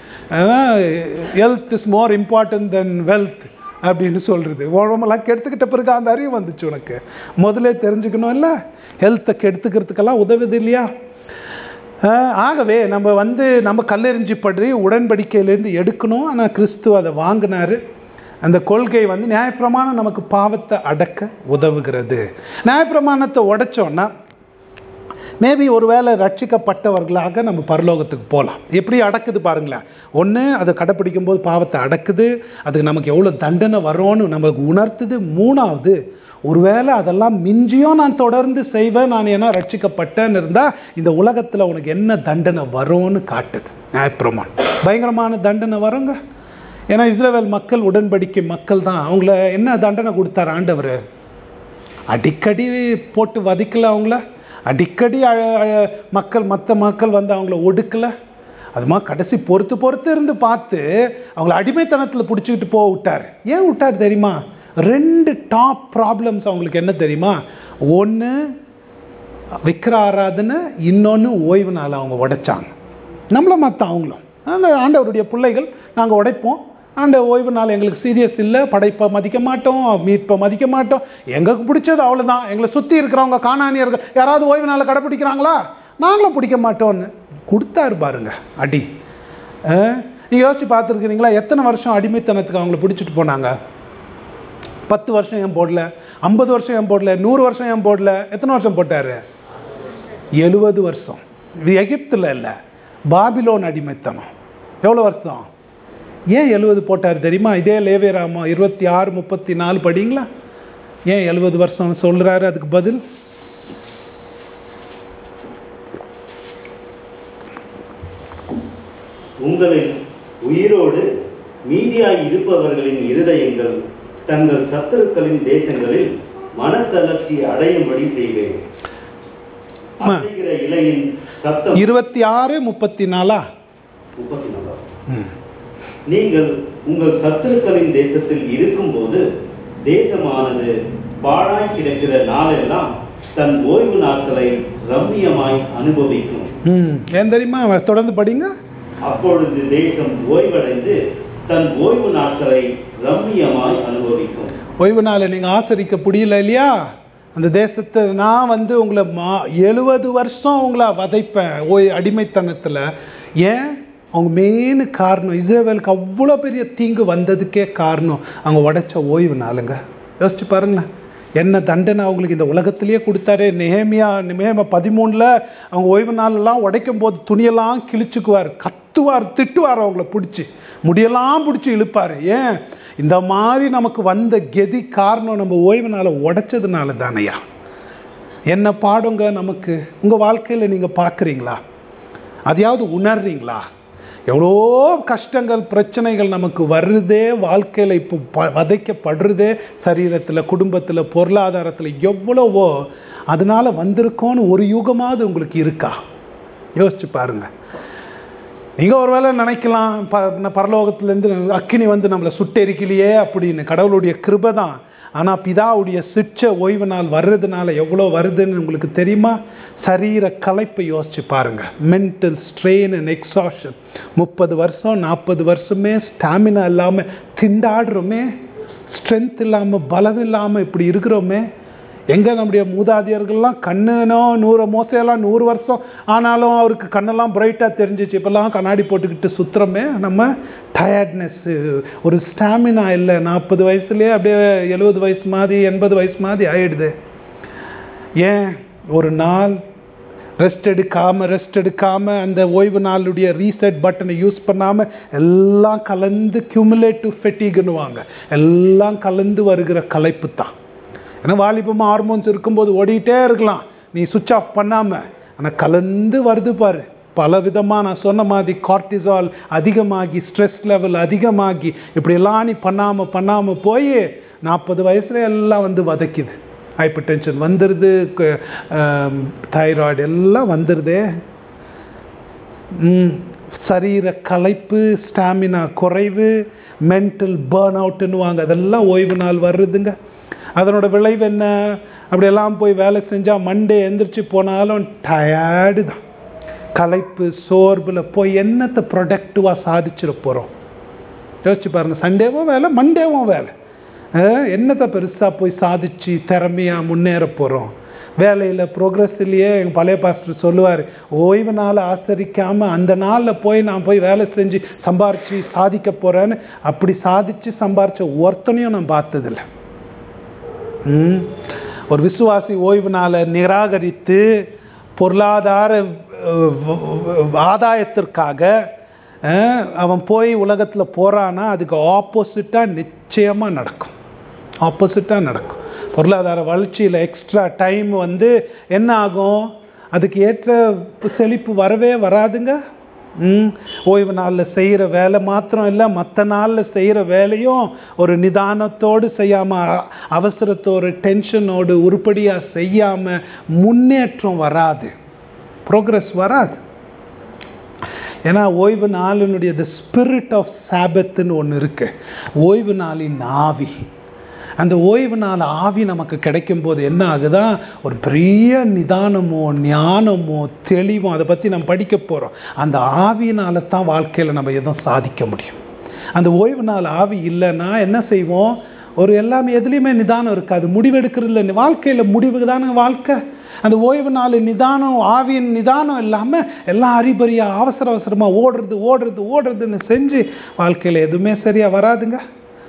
health is more important than wealth அப்படின்னு சொல்கிறது. உடம்பெல்லாம் கெடுத்துக்கிட்ட பிறகு அந்த அறிவு வந்துச்சு உனக்கு, முதலே தெரிஞ்சுக்கணும் இல்லை, ஹெல்த்தை கெடுத்துக்கிறதுக்கெல்லாம் உதவுது இல்லையா. ஆகவே நம்ம கல்லெறிஞ்சி பற்றி உடன்படிக்கையிலேருந்து எடுக்கணும். ஆனால் கிறிஸ்து அதை வாங்கினார். அந்த கொள்கை நியாயப்பிரமாணம் நமக்கு பாவத்தை அடக்க உதவுகிறது. நியாயப்பிரமாணத்தை உடைச்சோன்னா மேபி ஒருவேளை ரட்சிக்கப்பட்டவர்களாக நம்ம பரலோகத்துக்கு போகலாம். எப்படி அடக்குது பாருங்களேன். ஒன்று, அதை கடைப்பிடிக்கும் போது பாவத்தை அடக்குது, அதுக்கு நமக்கு எவ்வளோ தண்டனை வரும்னு நமக்கு உணர்த்துது. மூணாவது, ஒருவேளை அதெல்லாம் மிஞ்சியும் நான் தொடர்ந்து செய்வேன், நான் ஏன்னா ரட்சிக்கப்பட்டேன்னு இருந்தால் இந்த உலகத்தில் உனக்கு என்ன தண்டனை வரும்னு காட்டுது நியாயப்பிரமாணம். பயங்கரமான தண்டனை வருங்க. ஏன்னா இஸ்ரவேல் மக்கள் உடன்படிக்கை மக்கள் தான். அவங்கள என்ன தண்டனை கொடுத்தார் ஆண்டவர்? அடிக்கடி போட்டு வதைக்கல, அவங்கள அடிக்கடி மற்ற மக்கள் அவங்கள ஒடுக்கலை. அதுமா கடைசி பொறுத்து இருந்து பார்த்து அவங்கள அடிமைத்தனத்தில் பிடிச்சிக்கிட்டு போக விட்டார். ஏன் விட்டார் தெரியுமா? 2 டாப் ப்ராப்ளம்ஸ் அவங்களுக்கு என்ன தெரியுமா? ஒன்று விக்கிர ஆராதனை, இன்னொன்று ஓய்வு நாள் அவங்க உடைச்சாங்க. நம்மள மற்ற அவங்களும் ஆண்டவருடைய பிள்ளைகள் நாங்கள் உடைப்போம், அந்த ஓய்வு நாள் எங்களுக்கு சீரியஸ் இல்லை, படைப்பை மதிக்க மாட்டோம், மீட்பை மதிக்க மாட்டோம், எங்களுக்கு பிடிச்சது அவ்வளோதான். எங்களை சுற்றி இருக்கிறவங்க கானானியர்கள் யாராவது ஓய்வு நாளை கடைப்பிடிக்கிறாங்களா, நாங்களும் பிடிக்க மாட்டோன்னு கொடுத்தாரு பாருங்க அடி. நீங்கள் யோசிச்சு பார்த்துருக்கிறீங்களா? எத்தனை வருஷம் அடிமைத்தனத்துக்கு அவங்கள பிடிச்சிட்டு போனாங்க? 10 வருஷம் ஏன் போடல, 50 வருஷம் ஏன் போடல, 100 வருஷம் ஏன் போடல? எத்தனை வருஷம் போட்டார்? 70 வருஷம். இது எகிப்தில் இல்லை, பாபிலோன் அடிமைத்தனம். எவ்வளோ வருஷம்? ஏன் 70 போட்டார் தெரியுமா? இதே லேவியராமா 26:34 படிங்களா? ஏன் 70 வருஷம் சொல்கிறாரு? அதுக்கு பதில், உங்களில் உயிரோடு மீதியாய் இருப்பவர்களின் இருதயங்கள் தங்கள் சத்துருக்களின் தேசங்களில் மனத்தளர்ச்சி அடையும்படி செய்வேன். இலையின் சத்தம் 26:34. நீங்கள் உங்கள் சத்துருக்களின் தேசத்தில் இருக்கும்போது தேசமானது பாழாய் கிடக்கிற நாளெல்லாம் தன் ஓய்வு நாட்களை ரம்மியமாய் அனுபவிக்கும். ஏன் தெரியுமா? தொடர்ந்து படிங்க. அப்பொழுது தேசம் ஓய்வடைந்து தன் ஓய்வு நாட்களை ரம்மியமாய் அனுபவிக்கும். ஓய்வு நாளை நீங்கள் ஆசரிக்க முடியல இல்லையா? அந்த தேசத்தை நான் உங்களை 70 வருஷம் உங்களை வதைப்பேன் அடிமைத்தனத்தில். ஏன்? அவங்க மெயின் காரணம், இஸ்ரவேலுக்கு அவ்வளோ பெரிய தீங்கு வந்ததுக்கே காரணம் அவங்க உடைச்ச ஓய்வு நாளுங்க. யோசிச்சு பாருங்களேன், என்ன தண்டனை அவங்களுக்கு இந்த உலகத்திலேயே கொடுத்தாரு. நெஹேமியா 13 அவங்க ஓய்வு நாளெல்லாம் உடைக்கும் போது துணியெல்லாம் கிழிச்சுக்குவார், கத்துவார், திட்டுவார், அவங்கள பிடிச்சி முடியெல்லாம் பிடிச்சி இழுப்பார். ஏன்? இந்த மாதிரி நமக்கு வந்த கெதி காரணம் நம்ம ஓய்வு நாளை உடைச்சதுனால தானையா. என்ன பாடுங்க நமக்கு? உங்கள் வாழ்க்கையில் நீங்கள் பார்க்குறீங்களா? அதையாவது உணர்றீங்களா? எவ்வளோ கஷ்டங்கள் பிரச்சனைகள் நமக்கு வருதே, வாழ்க்கையில் இப்போ வதைக்கப்படுறதே, சரீரத்தில், குடும்பத்தில், பொருளாதாரத்தில் எவ்வளவோ அதனால் வந்திருக்கோன்னு ஒரு யுகமாவது உங்களுக்கு இருக்கா? யோசிச்சு பாருங்கள். நீங்கள் ஒரு வேளை நினைக்கலாம், பரலோகத்துலேருந்து அக்கினி நம்மளை சுட்டெரிக்கலையே அப்படின்னு. கடவுளுடைய கிருபை தான். ஆனால் பிதாவுடைய சிற்ற ஓய்வு நாள் வர்றதுனால எவ்வளோ வருதுன்னு உங்களுக்கு தெரியுமா? சரீர களைப்பை யோசிச்சு பாருங்கள். Mental strain and exhaustion. 30 வருஷம் 40 வருஷமே ஸ்டாமினா இல்லாமல் திண்டாடுறோமே, ஸ்ட்ரென்த் இல்லாமல், பலம் இல்லாமல் இப்படி இருக்கிறோமே. எங்கே நம்முடைய மூதாதையர்கள்லாம் கண்ணுனோ 100 மோசையெல்லாம் 100 வருஷம் ஆனாலும் அவருக்கு கண்ணெல்லாம் பிரைட்டாக தெரிஞ்சிச்சு. இப்போல்லாம் கண்ணாடி போட்டுக்கிட்டு சுற்றுறோமே. நம்ம டயர்ட்னஸ்ஸு, ஒரு ஸ்டாமினா இல்லை. 40 வயசுலேயே அப்படியே 70 வயசு மாதிரி 80 வயசு மாதிரி ஆகிடுது. ஏன்? ஒரு நாள் ரெஸ்ட் எடுக்காமல் அந்த ஓய்வு நாளுடைய ரீசெட் பட்டனை யூஸ் பண்ணாமல் எல்லாம் கலந்து கியூமுலேட்டிவ் ஃபெட்டிக்னுவாங்க, எல்லாம் கலந்து வருகிற களைப்பு தான். ஏன்னா வாலிபமாக ஹார்மோன்ஸ் இருக்கும்போது ஓடிக்கிட்டே இருக்கலாம், நீ சுவிட்ச் ஆஃப் பண்ணாமல். ஆனால் கலந்து வருது பாரு, பல விதமாக நான் சொன்ன மாதிரி கார்டிசால் அதிகமாகி, ஸ்ட்ரெஸ் லெவல் அதிகமாகி, இப்படியெல்லாம் நீ பண்ணாமல் போய் 40 வயசுல எல்லாம் வந்து வதக்கிது. ஹைப்பர் டென்ஷன் வந்துடுது, தைராய்டு எல்லாம் வந்துடுதே, சரீர களைப்பு, ஸ்டாமினா குறைவு, மென்டல் பேர்ன் அவுட்டுன்னுவாங்க, அதெல்லாம் ஓய்வு நாள் வருதுங்க. அதனோட விளைவு என்ன? அப்படியெல்லாம் போய் வேலை செஞ்சால் மண்டே எந்திரிச்சு போனாலும் டயர்டு தான், களைப்பு சோர்வில் போய் என்னத்தை ப்ரொடக்டிவாக சாதிச்சிட போகிறோம்? யோசிச்சு பாருங்கள். சண்டேவும் வேலை, மண்டேவும் வேலை, என்னத்தை பெருசாக போய் சாதிச்சு திறமையாக முன்னேற போகிறோம்? வேலையில் ப்ரோக்ரஸ் இல்லையே. எங்கள் பழைய பாஸ்டர் சொல்லுவார், ஓய்வு நாள் ஆசரிக்காமல் அந்த நாளில் போய் நான் போய் வேலை செஞ்சு சம்பாரித்து சாதிக்க போகிறேன்னு. அப்படி சாதித்து சம்பாரித்த ஒருத்தனையும் நான் பார்த்ததில்லை. ஒரு விசுவாசி ஓய்வு நாளை நிராகரித்து பொருளாதார ஆதாயத்திற்காக அவன் போய் உலகத்தில் போகிறான்னா அதுக்கு ஆப்போசிட்டாக நிச்சயமாக நடக்கும். பொருளாதார வளர்ச்சியில் எக்ஸ்ட்ரா டைம் வந்து என்ன ஆகும்? அதுக்கு ஏற்ற செழிப்பு வரவே வராதுங்க. ஓய்வு நாளில் செய்கிற வேலை மாத்திரம் இல்லை, மற்ற நாளில் செய்கிற வேலையும் ஒரு நிதானத்தோடு செய்யாமல், அவசரத்தோடு டென்ஷனோடு உருப்படியாக செய்யாமல் முன்னேற்றம் வராது, ப்ரோக்ரஸ் வராது. ஏன்னா ஓய்வு நாளினுடைய த ஸ்பிரிட் ஆஃப் சாபத்துன்னு ஒன்று இருக்குது, ஓய்வு நாளின் ஆவி. அந்த ஓய்வு நாள் ஆவி நமக்கு கிடைக்கும் போது என்ன ஆகுதா? ஒரு பெரிய நிதானமோ ஞானமோ தெளிவோ, அதை பற்றி நம்ம படிக்க போகிறோம். அந்த ஆவியினால தான் வாழ்க்கையில் நம்ம எதுவும் சாதிக்க முடியும். அந்த ஓய்வு நாள் ஆவி இல்லைன்னா என்ன செய்வோம்? ஒரு எல்லாமே எதுலேயுமே நிதானம் இருக்காது, முடிவெடுக்கிறது இல்லை. வாழ்க்கையில் முடிவு தானே வாழ்க்கை. அந்த ஓய்வு நாள் நிதானம், ஆவியின் நிதானம் இல்லாமல் எல்லாம் அரிபரியாக அவசரமாக ஓடுறதுன்னு செஞ்சு வாழ்க்கையில் எதுவுமே சரியாக வராதுங்க.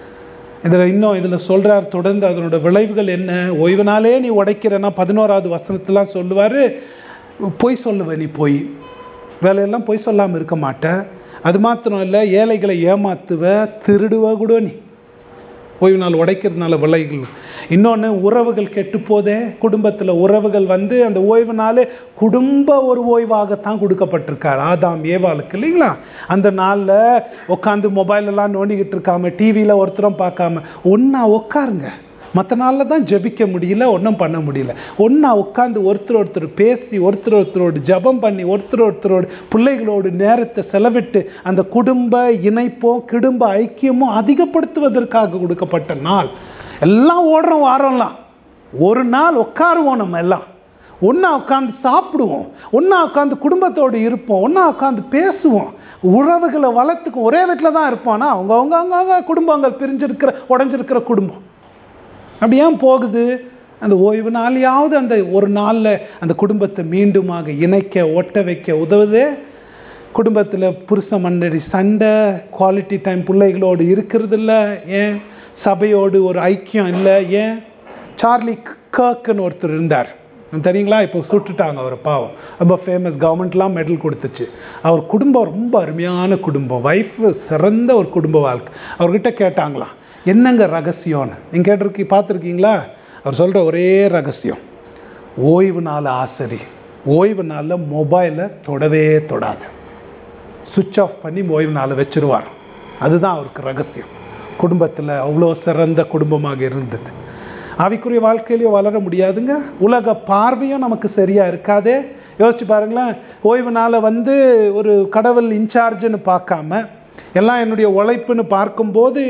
இதில் சொல்கிறார் தொடர்ந்து அதனோட விளைவுகள் என்ன. ஓய்வு நாளே நீ உடைக்கிறன்னா 11வது வசனத்துலாம் சொல்லுவார், பொய் சொல்லுவேன், நீ போய் வேலையெல்லாம் பொய் சொல்லாமல் இருக்க மாட்டேன். அது மாத்திரம் இல்லை, ஏழைகளை ஏமாத்துவ, திருடுவ கூட நீ. ஓய்வு நாள் உடைக்கிறதுனால விளைவுகள். இன்னொன்று, உறவுகள் கெட்டு போதே. குடும்பத்தில் உறவுகள் வந்து அந்த ஓய்வு நாள் குடும்ப ஒரு ஓய்வாகத்தான் கொடுக்கப்பட்டிருக்காரு ஆதாம் ஏவாளுக்கு, இல்லைங்களா? அந்த நாளில் உட்காந்து மொபைலெல்லாம் நோண்டிக்கிட்டு இருக்காம, டிவியில் ஒருத்தரும் பார்க்காம ஒன்றா உட்காருங்க. மற்ற நாளில் தான் ஜெபிக்க முடியல, ஒன்றும் பண்ண முடியல. ஒன்றா உட்காந்து ஒருத்தர் பேசி, ஒருத்தரோடு ஜபம் பண்ணி, ஒருத்தரோடு பிள்ளைகளோடு நேரத்தை செலவிட்டு அந்த குடும்ப இணைப்போம் குடும்ப ஐக்கியமும் அதிகப்படுத்துவதற்காக கொடுக்கப்பட்ட நாள். எல்லாம் ஓடுறோம் வாரம்லாம், ஒரு நாள் உட்காருவோம், நம்ம எல்லாம் ஒன்றா உட்காந்து சாப்பிடுவோம், ஒன்றா உட்காந்து குடும்பத்தோடு இருப்போம், ஒன்றா உட்காந்து பேசுவோம், உறவுகளை வளர்த்துக்கும். ஒரே வீட்டில் தான் இருப்போம், ஆனால் அவங்க குடும்பங்கள் உடஞ்சிருக்கிற குடும்பம். அப்படி ஏன் போகுது? அந்த ஓய்வு நாளையாவது அந்த ஒரு நாளில் அந்த குடும்பத்தை மீண்டுமாக இணைக்க, ஒட்ட வைக்க உதவுதே. குடும்பத்தில் புருஷ மண்டடி சண்டை, குவாலிட்டி டைம் பிள்ளைகளோடு இருக்கிறது இல்லை. ஏன்? சபையோடு ஒரு ஐக்கியம் இல்லை. ஏன்? சார்லி கர்க்குன்னு ஒருத்தர் இருந்தார், தெரியுங்களா? இப்போ சுட்டுட்டாங்க அவர், பாவம். ரொம்ப ஃபேமஸ், கவர்மெண்ட்லாம் மெடல் கொடுத்துச்சு. அவர் குடும்பம் ரொம்ப அருமையான குடும்பம், ஒய்ஃப் சிறந்த ஒரு குடும்ப வாழ்க்கை. அவர்கிட்ட கேட்டாங்களாம், என்னங்க ரகசியம்னு. நீங்கள் பார்த்துருக்கீங்களா? அவர் சொல்கிற ஒரே ரகசியம், ஓய்வு நாள் ஆசரி, ஓய்வு நாளில் மொபைலை தொடவே தொடாது, சுவிட்ச் ஆஃப் பண்ணி ஓய்வு நாளை வச்சுருவார். அதுதான் அவருக்கு ரகசியம். குடும்பத்தில் அவ்வளோ சிறந்த குடும்பமாக இருந்தது. ஆவிக்குரிய வாழ்க்கையிலையும் வளர முடியாதுங்க. உலக பார்வையும் நமக்கு சரியாக இருக்காதே. யோசிச்சு பாருங்களேன், ஓய்வு நாளை வந்து ஒரு கடவுள் இன்சார்ஜுன்னு பார்க்காம எல்லாம் என்னுடைய உழைப்புன்னு பார்க்கும்போது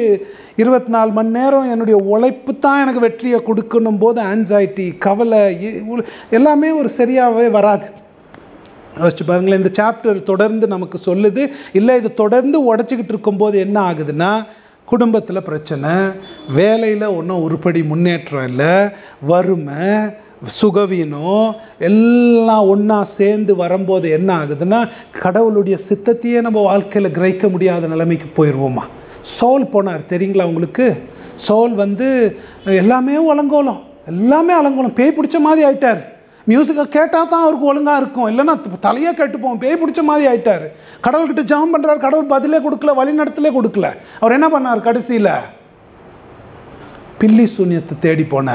24 மணி நேரம் என்னுடைய உழைப்பு தான் எனக்கு வெற்றியை கொடுக்கணும் போது ஆன்சைட்டி, கவலை எல்லாமே ஒரு சரியாகவே வராது. யோசிச்சு பாருங்களேன், இந்த சாப்டர் தொடர்ந்து நமக்கு சொல்லுது. இல்லை, இது தொடர்ந்து உடச்சிக்கிட்டு இருக்கும்போது என்ன ஆகுதுன்னா, குடும்பத்தில் பிரச்சனை, வேலையில் ஒன்றும் உருப்படி முன்னேற்றம் இல்லை, வறுமை, சுகவீனம் எல்லாம் ஒன்றா சேர்ந்து வரும்போது என்ன ஆகுதுன்னா, கடவுளுடைய சித்தத்தையே நம்ம வாழ்க்கையில் கிரகிக்க முடியாத நிலைமைக்கு போயிடுவோமா. சவுல் போனார், தெரியுங்களா உங்களுக்கு? சவுல் வந்து எல்லாமே அலங்கோலம், பேய் பிடிச்ச மாதிரி ஆயிட்டார். மியூசிக்கை கேட்டால் தான் அவருக்கு ஒழுங்காக இருக்கும், இல்லைன்னா தலையே கேட்டுப்போம், பேய் பிடிச்ச மாதிரி ஆயிட்டார். கடவுள்கிட்ட ஜெபம் பண்ணுறாரு, கடவுள் பதிலே கொடுக்கல, வழிநடத்தலே கொடுக்கல. அவர் என்ன பண்ணார்? கடைசியில் பில்லி சூன்யத்தை தேடி போனார்.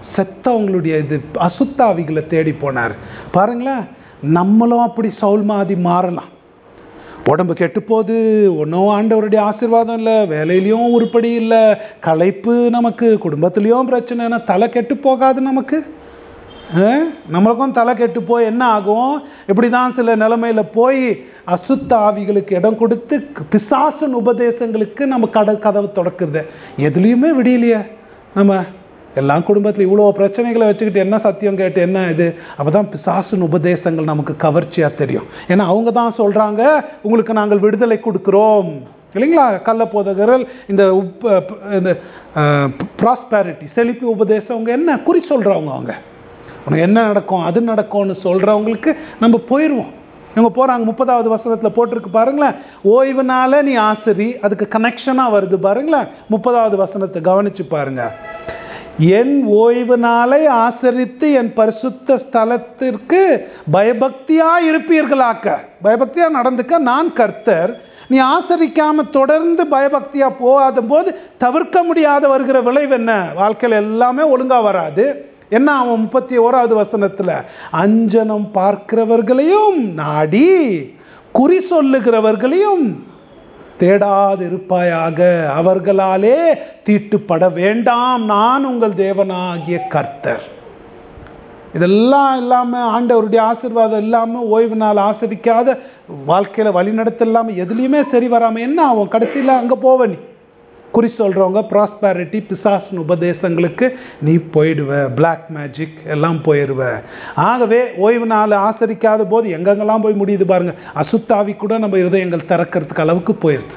செத்தவங்களுடைய இது அசுத்தாவிகளை தேடி போனார். பாருங்களேன், நம்மளும் அப்படி சவுல் மாதிரி மாறலாம். உடம்பு கெட்டு போகுது, ஒன்றும் ஆண்டவருடைய ஆசீர்வாதம் இல்லை, வேலையிலையும் உருப்படி இல்லை, களைப்பு, நமக்கு குடும்பத்துலேயும் பிரச்சனைனா தலை கெட்டு போகாது. நம்மளுக்கும் தலை கெட்டு போய் என்ன ஆகும்? இப்படி தான் சில நிலைமையில் போய் அசுத்த ஆவிகளுக்கு இடம் கொடுத்து பிசாசன் உபதேசங்களுக்கு நம்ம கதவு தொடக்குறது. எதுலேயுமே விடியலையே. நம்ம எல்லாம் குடும்பத்தில் இவ்வளோ பிரச்சனைகளை வச்சுக்கிட்டு என்ன சத்தியம் கேட்டு என்ன இது? அப்போ தான் பிசாசின் உபதேசங்கள் நமக்கு கவர்ச்சியாக தெரியும். ஏன்னா அவங்க தான் சொல்கிறாங்க, உங்களுக்கு நாங்கள் விடுதலை கொடுக்குறோம் இல்லைங்களா? கள்ள போதகர்கள் இந்த ப்ராஸ்பேரிட்டி செழிப்பு உபதேசம் அவங்க என்ன குறி சொல்கிறவங்க, அவங்க உனக்கு என்ன நடக்கும் அது நடக்கும்னு சொல்கிறவங்களுக்கு நம்ம போயிடுவோம். இவங்க போகிறாங்க. 30வது வசனத்தில் போட்டிருக்கு பாருங்களேன், ஓய்வுனால நீ ஆசிரி. அதுக்கு கனெக்ஷனாக வருது பாருங்களேன். 30வது வசனத்தை கவனித்து பாருங்க. என் ஓய்வு நாளை ஆசரித்து என் பரிசுத்த ஸ்தலத்திற்கு பயபக்தியா இருப்பீர்களாக்க. பயபக்தியா நடந்துக்க நான் கர்த்தர். நீ ஆசரிக்காம தொடர்ந்து பயபக்தியா போகாத போது தவிர்க்க முடியாத வருகிற விளைவு என்ன? வாழ்க்கையில் எல்லாமே ஒழுங்கா வராது. என்ன அவன் 31வது வசனத்துல, அஞ்சனம் பார்க்கிறவர்களையும் நாடி குறி சொல்லுகிறவர்களையும் தேடாது இருப்பாயாக, அவர்களாலே தீட்டுப்பட வேண்டாம், நான் உங்கள் தேவனாகிய கர்த்தர். இதெல்லாம் இல்லாமல், ஆண்டவருடைய ஆசீர்வாதம் இல்லாமல், ஓய்வு நாள் ஆசரிக்காத வாழ்க்கையில் வழிநடத்த இல்லாமல், எதுலேயுமே சரி வராமல் என்ன ஆகும்? கடைசியில் அங்கே போவ நீ குறி சொல்கிறவங்க ப்ராஸ்பேரிட்டி பிசாசின் உபதேசங்களுக்கு நீ போயிடுவ. பிளாக் மேஜிக் எல்லாம் போயிடுவ. ஆகவே ஓய்வு நாள் ஆசரிக்காத போது எங்கெங்கெல்லாம் போய் முடியுது பாருங்க. அசுத்தாவி கூட நம்ம இருதயங்கள் திறக்கிறதுக்கு அளவுக்கு போயிடுது.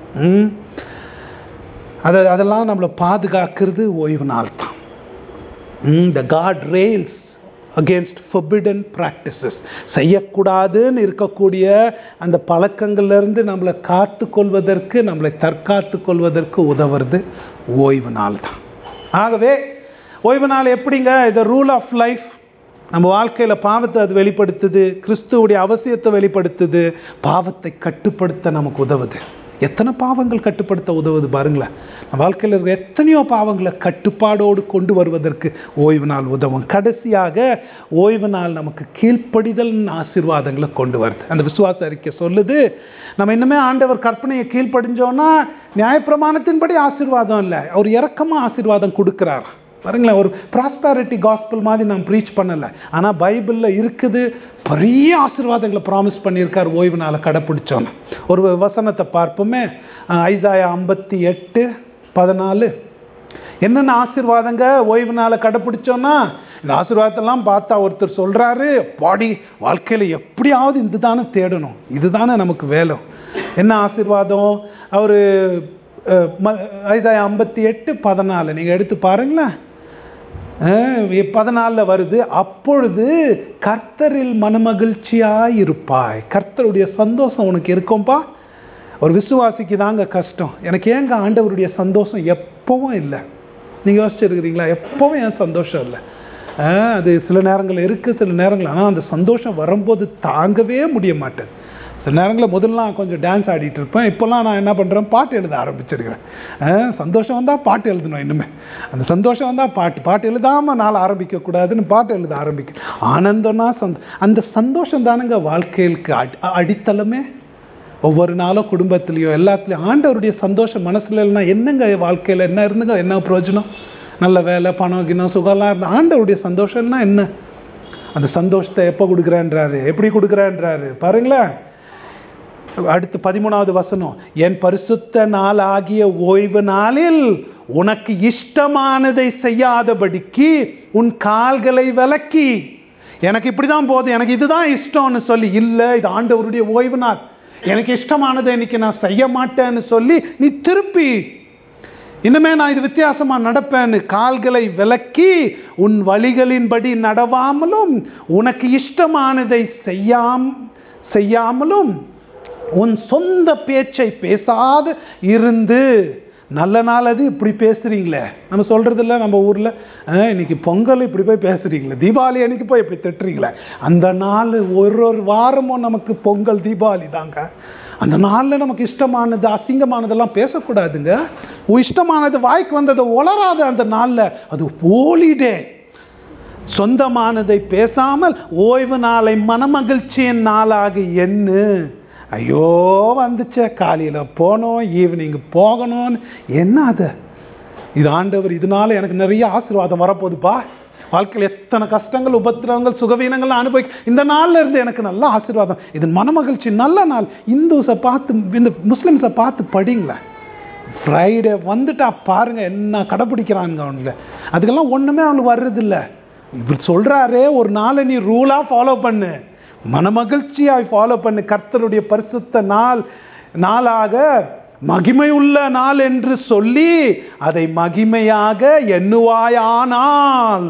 அதெல்லாம் நம்மளை பாதுகாக்கிறது ஓய்வு நாள் தான். The God rails against forbidden practices. செய்யக்கூடாதுன்னு இருக்கக்கூடிய அந்த பழக்கங்கள்லேருந்து நம்மளை காத்துக்கொள்வதற்கு, நம்மளை தற்காத்து கொள்வதற்கு உதவுறது ஓய்வு நாள் தான். ஆகவே ஓய்வு நாள் எப்படிங்க? இது ரூல் ஆஃப் லைஃப். நம்ம வாழ்க்கையில் பாவத்தை அது வெளிப்படுத்துது, கிறிஸ்துவுடைய அவசியத்தை வெளிப்படுத்துது, பாவத்தை கட்டுப்படுத்த நமக்கு உதவுது. எத்தனை பாவங்கள் கட்டுப்படுத்த உதவுது பாருங்களேன். வாழ்க்கையில் இருக்கிற எத்தனையோ பாவங்களை கட்டுப்பாடோடு கொண்டு வருவதற்கு ஓய்வு நாள் உதவும். கடைசியாக ஓய்வு நாள் நமக்கு கீழ்ப்படிதல் ஆசீர்வாதங்களை கொண்டு வருது. அந்த விசுவாச அறிக்கை சொல்லுது, நம்ம இன்னுமே ஆண்டவர் கற்பனையை கீழ்ப்படிஞ்சோன்னா நியாயப்பிரமாணத்தின்படி ஆசீர்வாதம் இல்லை, அவர் இரக்கமாக ஆசீர்வாதம் கொடுக்குறார். பாருங்களேன், ஒரு ப்ராஸ்பேரிட்டி காஸ்பல் மாதிரி நான் ப்ரீச் பண்ணலை, ஆனால் பைபிளில் இருக்குது, பெரிய ஆசீர்வாதங்களை ப்ராமிஸ் பண்ணியிருக்கார் ஓய்வு நாளை கடைப்பிடிச்சோன்னு. ஒரு வசனத்தை பார்ப்போமே, ஐசாயா 58:14. என்னென்ன ஆசீர்வாதங்க ஓய்வு நாளை கடைப்பிடிச்சோன்னா? இந்த ஆசீர்வாதத்தெல்லாம் பார்த்தா ஒருத்தர் சொல்கிறாரு, பாடி வாழ்க்கையில் எப்படியாவது இது தானே தேடணும், இதுதானே நமக்கு வேலை. என்ன ஆசீர்வாதம்? அவர் ஐசாயா 58:14 நீங்கள் எடுத்து பாருங்களேன். 14 வருது, அப்பொழுது கர்த்தரில் மனமகிழ்ச்சியாய் இருப்பாய். கர்த்தருடைய சந்தோஷம் உனக்கு இருக்கும்பா. ஒரு விசுவாசிக்கு தாங்க கஷ்டம். எனக்கு ஏங்க ஆண்டவருடைய சந்தோஷம் எப்பவும் இல்லை? நீங்கள் யோசிச்சிருக்கிறீங்களா? எப்பவும் என் சந்தோஷம் இல்லை. அது சில நேரங்கள் இருக்குது, சில நேரங்கள், ஆனால் அந்த சந்தோஷம் வரும்போது தாங்கவே முடிய மாட்டேன். சில நேரங்களில் முதல்லாம் கொஞ்சம் டான்ஸ் ஆடிட்டு இருப்பேன். இப்போல்லாம் நான் என்ன பண்ணுறேன், பாட்டு எழுத ஆரம்பிச்சிருக்கிறேன். சந்தோஷம் வந்தால் பாட்டு எழுதணும். இன்னுமே அந்த சந்தோஷம் வந்தால் பாட்டு எழுதாமல் நாள் ஆரம்பிக்கக்கூடாதுன்னு பாட்டு எழுத ஆரம்பிக்கிறேன். ஆனந்தம்னா அந்த சந்தோஷம் தானுங்க வாழ்க்கைக்கு அடித்தளமே. ஒவ்வொரு நாளும் குடும்பத்துலேயோ எல்லாத்துலேயும் ஆண்டவருடைய சந்தோஷம் மனசில் இல்லைன்னா என்னங்க வாழ்க்கையில் என்ன இருந்துங்க என்ன பிரயோஜனம்? நல்ல வேலை, பணம், கிணம், சுகம்லாம் இருந்தால் ஆண்டவருடைய சந்தோஷம்னா என்ன? அந்த சந்தோஷத்தை எப்போ கொடுக்குறேன்றாரு, எப்படி கொடுக்குறேன்றாரு பாருங்களேன். அடுத்து 13வது வசனம், என் பரிசுத்த நாள் ஆகிய ஓய்வு நாளில் உனக்கு இஷ்டமானதை செய்யாதபடிக்கு உன் கால்களை விலக்கி. எனக்கு இப்படிதான் போதும், எனக்கு இதுதான் இஷ்டம்னு சொல்லி, இல்லை இது ஆண்டவருடைய ஓய்வு நாள், எனக்கு இஷ்டமானதை இன்னைக்கு நான் செய்ய மாட்டேன்னு சொல்லி நீ திருப்பி இன்னுமே நான் இது வித்தியாசமா நடப்பேன்னு கால்களை விலக்கி உன் வழிகளின்படி நடவாமலும் உனக்கு இஷ்டமானதை செய்யாமலும் உன் சொந்த பேச்சை பேசாது இருந்து. நல்ல நாள் அது இப்படி பேசுறீங்களே, நம்ம சொல்றது இல்லை நம்ம ஊரில், இன்னைக்கு பொங்கல் இப்படி போய் பேசுறீங்களே, தீபாவளி அன்னைக்கு போய் இப்படி திட்டுறீங்களே. அந்த நாள் ஒரு வாரமும் நமக்கு பொங்கல் தீபாவளி தாங்க. அந்த நாளில் நமக்கு இஷ்டமானது அசிங்கமானதெல்லாம் பேசக்கூடாதுங்க. இஷ்டமானது வாய்க்கு வந்ததை உளராது. அந்த நாளில் அது ஹோலிடே, சொந்தமானதை பேசாமல் ஓய்வு நாளை மனமகிழ்ச்சியின் நாளாக எண்ணு. ஐயோ வந்துச்சே, காலையில் போனோம் ஈவினிங் போகணும்னு என்ன அது? இது ஆண்டவர் இதனால எனக்கு நிறைய ஆசீர்வாதம் வரப்போகுதுப்பா, வாழ்க்கையில் எத்தனை கஷ்டங்கள் உபத்திரவங்கள் சுகவீனங்கள் அனுபவிக்க இந்த நாள்ல இருந்து எனக்கு நல்ல ஆசீர்வாதம், இது மனமகிழ்ச்சி நல்ல நாள். இந்துஸை பார்த்து இந்த முஸ்லிம்ஸை பார்த்து படிங்களேன். ஃப்ரைடே வந்துட்டா பாருங்க என்ன கடைப்பிடிக்கிறானுங்க அவனுங்க. அதுக்கெல்லாம் ஒன்றுமே அவனுக்கு வர்றதில்லை. இவர் சொல்கிறாரே ஒரு நாளை நீ ரூலாக ஃபாலோ பண்ணு, மனமகிழ்ச்சியாக ஃபாலோ பண்ணு. கர்த்தருடைய பரிசுத்த நாளாக மகிமையுள்ள நாள் என்று சொல்லி அதை மகிமையாக எண்ணுவாயானால்,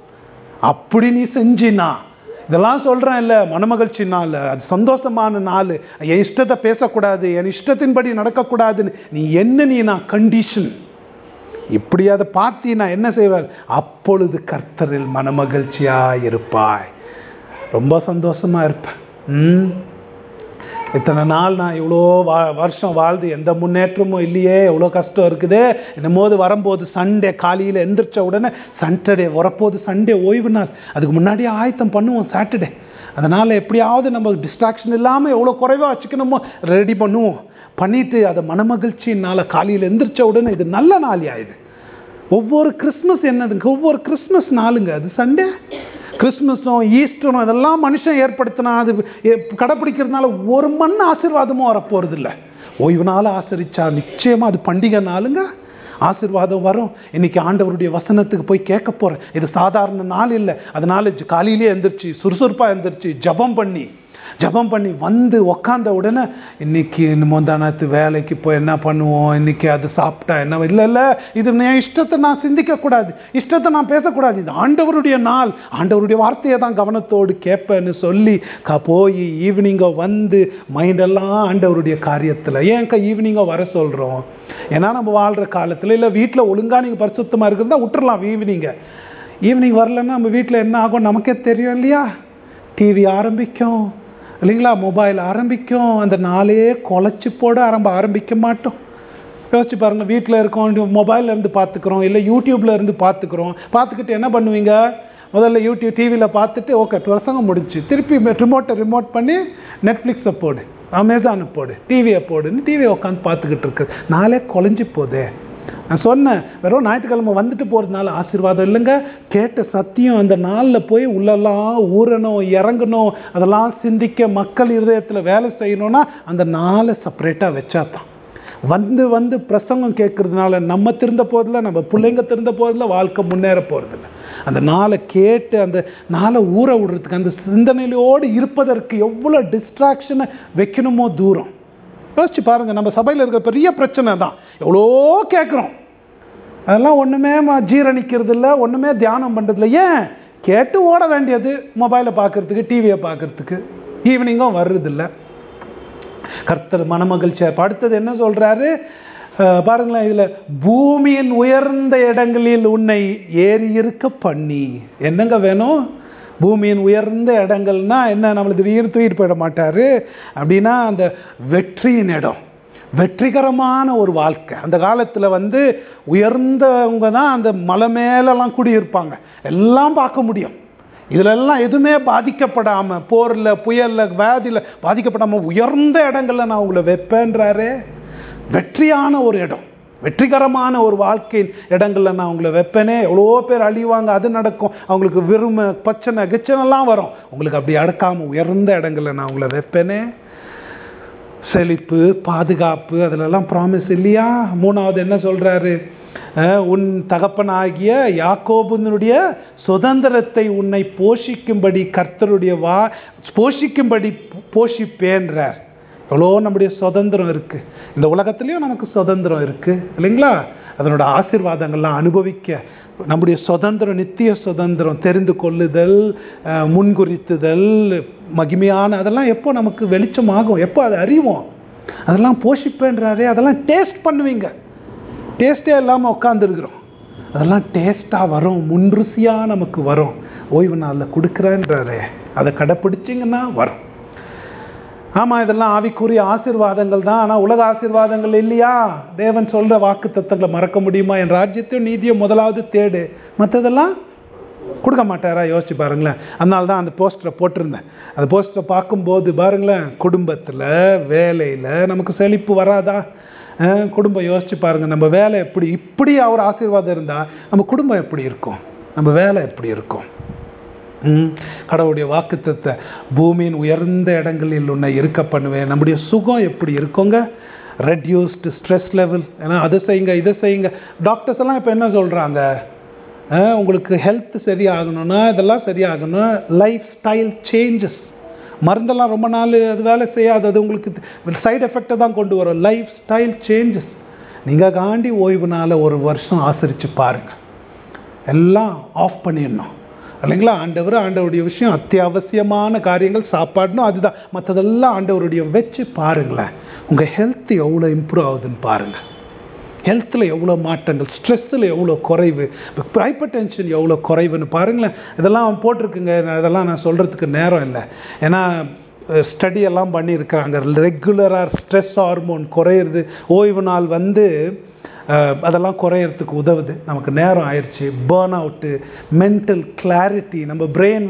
அப்படி நீ செஞ்சினா, இதெல்லாம் சொல்கிறேன் இல்லை, மனமகிழ்ச்சி நாள், அது சந்தோஷமான நாள், என் இஷ்டத்தை பேசக்கூடாது, என் இஷ்டத்தின்படி நடக்கக்கூடாதுன்னு நீ என்ன நீ நான் கண்டிஷன் இப்படி அதை பார்த்தீன்னா என்ன செய்வார்? அப்பொழுது கர்த்தரில் மனமகிழ்ச்சியாக இருப்பாய், ரொம்ப சந்தோஷமாக இருப்பேன். இத்தனை நாள் நான் இவ்வளோ வருஷம் வாழ்ந்து எந்த முன்னேற்றமும் இல்லையே, எவ்வளோ கஷ்டம் இருக்குது. என்னமோது வரும்போது சண்டே காலையில் எந்திரிச்ச உடனே சாட்டர்டே வரப்போது, சண்டே ஓய்வு நாள், அதுக்கு முன்னாடியே ஆயத்தம் பண்ணுவோம் சாட்டர்டே. அதனால் எப்படியாவது நம்ம டிஸ்ட்ராக்ஷன் இல்லாமல் எவ்வளோ குறைவாக வச்சுக்கணுமோ ரெடி பண்ணுவோம். பண்ணிவிட்டு அதை மனமகிழ்ச்சினால காலையில் எந்திரிச்ச உடனே இது நல்ல நாள் ஆயிடுது. ஒவ்வொரு கிறிஸ்மஸ் என்னதுங்க, ஒவ்வொரு கிறிஸ்மஸ் நாளுங்க அது சண்டே. கிறிஸ்மஸும் ஈஸ்டரும் இதெல்லாம் மனுஷன் ஏற்படுத்தினா அது கடைப்பிடிக்கிறதுனால ஒரு மண் ஆசீர்வாதமும் வரப்போகிறது இல்லை. ஓய்வு நாள் ஆசரிச்சா நிச்சயமாக அது பண்டிகை நாளுங்க, ஆசீர்வாதம் வரும். இன்னைக்கு ஆண்டவருடைய வசனத்துக்கு போய் கேட்க போகிறேன். இது சாதாரண நாள் இல்லை. அதனால காலையிலே எழுந்திரிச்சு சுறுசுறுப்பாக எழுந்திரிச்சு ஜபம் பண்ணி வந்து உக்காந்த உடனே இன்னைக்கு முந்தானத்து வேலைக்கு போய் என்ன பண்ணுவோம், இன்னைக்கு அது சாப்பிட்டா என்ன, இல்லை இது என் இஷ்டத்தை நான் சிந்திக்கக்கூடாது, இஷ்டத்தை நான் பேசக்கூடாது, இது ஆண்டவருடைய நாள், ஆண்டவருடைய வார்த்தையை தான் கவனத்தோடு கேட்பேன்னு சொல்லி போய் ஈவினிங்கோ வந்து மைண்டெல்லாம் ஆண்டவருடைய காரியத்தில். ஏன் ஈவினிங்கோ வர சொல்கிறோம்? ஏன்னா நம்ம வாழ்கிற காலத்தில் இல்லை வீட்டில் ஒழுங்காக நீங்கள் பரிசுத்தமாக இருக்கிறதா விட்டுறலாம். ஈவினிங் வரலன்னா நம்ம வீட்டில் என்ன ஆகும் நமக்கே தெரியும் இல்லையா? டிவி ஆரம்பிக்கும் இல்லைங்களா, மொபைல் ஆரம்பிக்கும், அந்த நாளே குலைச்சி போட ஆரம்பிக்க மாட்டோம். யோசிச்சு பாருங்கள், வீட்டில் இருக்கோம், மொபைலில் இருந்து பார்த்துக்குறோம், இல்லை யூடியூப்பில் இருந்து பார்த்துக்கிட்டு என்ன பண்ணுவீங்க? முதல்ல யூடியூப் டிவியில் பார்த்துட்டு ஓகே பிரசங்கம் முடிச்சு திருப்பி ரிமோட் பண்ணி நெட்ஃப்ளிக்ஸை போடு, அமேசானை போடு, டிவியை போடுன்னு டிவியை உட்காந்து பார்த்துக்கிட்டு இருக்கு. நாளே குலைஞ்சி போதே. நான் சொன்னேன், வெறும் ஞாயிற்றுக்கிழமை வந்துட்டு போகிறதுனால ஆசீர்வாதம் இல்லைங்க. கேட்ட சத்தியம் அந்த நாளில் போய் உள்ளெல்லாம் ஊறணும், இறங்கணும், அதெல்லாம் சிந்திக்க மக்கள் இருதயத்தில் வேலை செய்யணும்னா அந்த நாளை செப்பரேட்டாக வச்சாதான். வந்து பிரசங்கம் கேட்கறதுனால நம்ம திருந்த போதில்லை, நம்ம பிள்ளைங்க திருந்த போதில்லை, வாழ்க்கை முன்னேற போகிறதில்ல. அந்த நாளை கேட்டு அந்த நாளை ஊற விடுறதுக்கு அந்த சிந்தனையோடு இருப்பதற்கு எவ்வளோ டிஸ்ட்ராக்ஷனை வைக்கணுமோ தூரம். யோசிச்சு பாருங்கள், நம்ம சபையில் இருக்கிற பெரிய பிரச்சனை தான், எவ்வளோ கேட்குறோம், அதெல்லாம் ஒன்றுமே ஜீரணிக்கிறது இல்லை, ஒன்றுமே தியானம் பண்ணுறதில்ல. ஏன்? கேட்டு ஓட வேண்டியது மொபைலை பார்க்குறதுக்கு, டிவியை பார்க்குறதுக்கு, ஈவினிங்கும் வர்றதில்லை. கர்த்தர் மனமகிழ்ச்சியாக அடுத்தது என்ன சொல்கிறாரு பாருங்களேன், இதில் பூமியின் உயர்ந்த இடங்களில் உன்னை ஏறி இருக்க பண்ணி. என்னங்க வேணும்? பூமியின் உயர்ந்த இடங்கள்னா என்ன? நம்மளுக்கு திடீர்னு தூக்கிட்டு போயிட மாட்டார். அப்படின்னா அந்த வெற்றியின் இடம், வெற்றிகரமான ஒரு வாழ்க்கை. அந்த காலத்தில் உயர்ந்தவங்க தான் அந்த மலை மேலெல்லாம் குடியிருப்பாங்க, எல்லாம் பார்க்க முடியும். இதிலெல்லாம் எதுவுமே பாதிக்கப்படாமல், போரில் புயலில் வியாதியில் பாதிக்கப்படாமல் உயர்ந்த இடங்கள்ல நான் உங்களை வைப்பேன்றாரே. வெற்றியான ஒரு இடம், வெற்றிகரமான ஒரு வாழ்க்கையின் இடங்களில் நான் உங்களை வைப்பேனே. எவ்வளோ பேர் அழிவாங்க, அது நடக்கும், அவங்களுக்கு விரும்ப கிச்சனெல்லாம் வரும். உங்களுக்கு அப்படி அடக்காமல் உயர்ந்த இடங்களில் நான் உங்களை வைப்பேனே. செழிப்பு, பாதுகாப்பு, அதிலெல்லாம் ப்ராமிஸ் இல்லையா? மூணாவது என்ன சொல்கிறாரு? உன் தகப்பனாகிய யாக்கோபுனுடைய சுதந்திரத்தை உன்னை போஷிக்கும்படி கர்த்தருடைய போஷிக்கும்படி போஷிப்பேன்றார். எவ்வளோ நம்முடைய சுதந்திரம் இருக்குது, இந்த உலகத்துலேயும் நமக்கு சுதந்திரம் இருக்குது இல்லைங்களா? அதனோட ஆசீர்வாதங்கள்லாம் அனுபவிக்க நம்முடைய சுதந்திரம், நித்திய சுதந்திரம், தெரிந்து கொள்ளுதல், முன்குறித்துதல், மகிமையான அதெல்லாம் எப்போ நமக்கு வெளிச்சமாகும், எப்போ அதை அறிவோம், அதெல்லாம் போஷிப்பேன்றாரே. அதெல்லாம் டேஸ்ட் பண்ணுவீங்க, டேஸ்ட்டே இல்லாமல் உட்காந்துருக்குறோம், அதெல்லாம் டேஸ்ட்டாக வரும், முன்ருசியாக நமக்கு வரும். ஓய்வு நாளில் கொடுக்குறேன்றாரே, அதை கடைப்பிடிச்சிங்கன்னா வரும். ஆமாம், இதெல்லாம் ஆவிக்குரிய ஆசீர்வாதங்கள் தான். ஆனால் உலக ஆசீர்வாதங்கள் இல்லையா? தேவன் சொல்கிற வாக்கு தத்தங்களை மறக்க முடியுமா? என் ராஜ்யத்தையும் நீதியை முதலாவது தேடு, மற்றதெல்லாம் கொடுக்க மாட்டாரா? யோசிச்சு பாருங்களேன். அதனால தான் அந்த போஸ்டரை போட்டிருந்தேன். அந்த போஸ்டரை பார்க்கும்போது பாருங்களேன், குடும்பத்தில் வேலையில் நமக்கு செழிப்பு வராதா? குடும்பம் யோசிச்சு பாருங்கள். நம்ம வேலை இப்படி அவர் ஆசீர்வாதம் இருந்தால் நம்ம குடும்பம் எப்படி இருக்கும்? நம்ம வேலை எப்படி இருக்கும்? கடவுளுடைய வாக்குத்தத்தை, பூமியின் உயர்ந்த இடங்களில் உன்னை இருக்க பண்ணுவேன். நம்முடைய சுகம் எப்படி இருக்குங்க? Reduced stress level. ஏன்னா அதை செய்யுங்க, இதை செய்யுங்க. டாக்டர்ஸ் எல்லாம் இப்போ என்ன சொல்கிறாங்க? உங்களுக்கு ஹெல்த் சரியாகணும்னா, இதெல்லாம் சரியாகணும், லைஃப் ஸ்டைல் சேஞ்சஸ். மருந்தெல்லாம் ரொம்ப நாள் அது வேலை செய்யாது, அது உங்களுக்கு சைடு எஃபெக்டை தான் கொண்டு வரும். Lifestyle changes. நீங்கள் காண்டி ஓய்வு நாளை ஒரு வருஷம் ஆசரித்து பாருங்கள். எல்லாம் ஆஃப் பண்ணிடணும் இல்லைங்களா? ஆண்டவருடைய விஷயம் அத்தியாவசியமான காரியங்கள், சாப்பாடுனும் அதுதான். மற்றதெல்லாம் ஆண்டவருடைய வச்சு பாருங்களேன். உங்கள் ஹெல்த் எவ்வளோ இம்ப்ரூவ் ஆகுதுன்னு பாருங்கள். ஹெல்த்தில் எவ்வளோ மாற்றங்கள், ஸ்ட்ரெஸ்ஸில் எவ்வளோ குறைவு, ஹைப்பர் டென்ஷன் எவ்வளோ குறைவுன்னு பாருங்களேன். இதெல்லாம் போட்டிருக்குங்க. இதெல்லாம் நான் சொல்கிறதுக்கு நேரம் இல்லை. ஏன்னா ஸ்டடியெல்லாம் பண்ணியிருக்காங்க. ரெகுலராக ஸ்ட்ரெஸ் ஹார்மோன் குறையிறது ஓய்வு நாள் அதெல்லாம் குறையிறதுக்கு உதவுது. நமக்கு நேரம் ஆயிடுச்சு. பேர்ன் அவுட்டு, மென்டல் கிளாரிட்டி, நம்ம பிரெயின்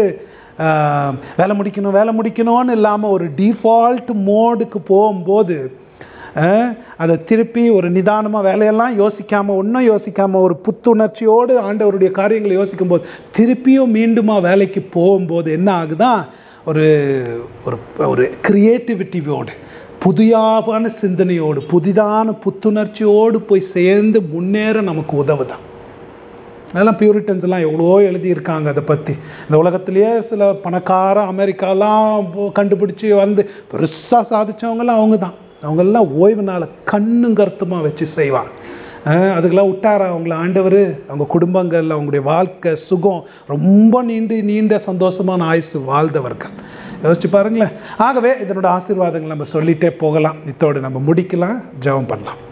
வேலை முடிக்கணும்னு இல்லாமல் ஒரு டிஃபால்ட் மோடுக்கு போகும்போது அதை திருப்பி ஒரு நிதானமாக வேலையெல்லாம் ஒன்றும் யோசிக்காமல் ஒரு புத்துணர்ச்சியோடு ஆண்டவருடைய காரியங்களை யோசிக்கும்போது திருப்பியும் மீண்டுமா வேலைக்கு போகும்போது என்ன ஆகுதான்? ஒரு ஒரு கிரியேட்டிவிட்டியோடு, புதியான சிந்தனையோடு, புதிதான புத்துணர்ச்சியோடு போய் சேர்ந்து முன்னேற நமக்கு உதவுதான். அதெல்லாம் பியூரிட்டன்ஸ் எல்லாம் எவ்வளோ எழுதியிருக்காங்க அதை பற்றி. இந்த உலகத்திலேயே சில பணக்கார அமெரிக்காலாம் கண்டுபிடிச்சி பெருசாக சாதித்தவங்களாம் அவங்கெல்லாம் ஓய்வு நாளை கண்ணும் கருத்துமாக வச்சு செய்வாங்க. அதுக்கெல்லாம் விட்டாரா அவங்கள ஆண்டவர்? அவங்க குடும்பங்கள், அவங்களுடைய வாழ்க்கை சுகம் ரொம்ப நீண்ட சந்தோஷமான ஆயுசு வாழ்ந்தவர்கள். யோசிச்சு பாருங்களேன். ஆகவே இதனோட ஆசீர்வாதங்கள் நம்ம சொல்லிகிட்டே போகலாம். இதோடு நம்ம முடிக்கலாம். ஜெபம் பண்ணலாம்.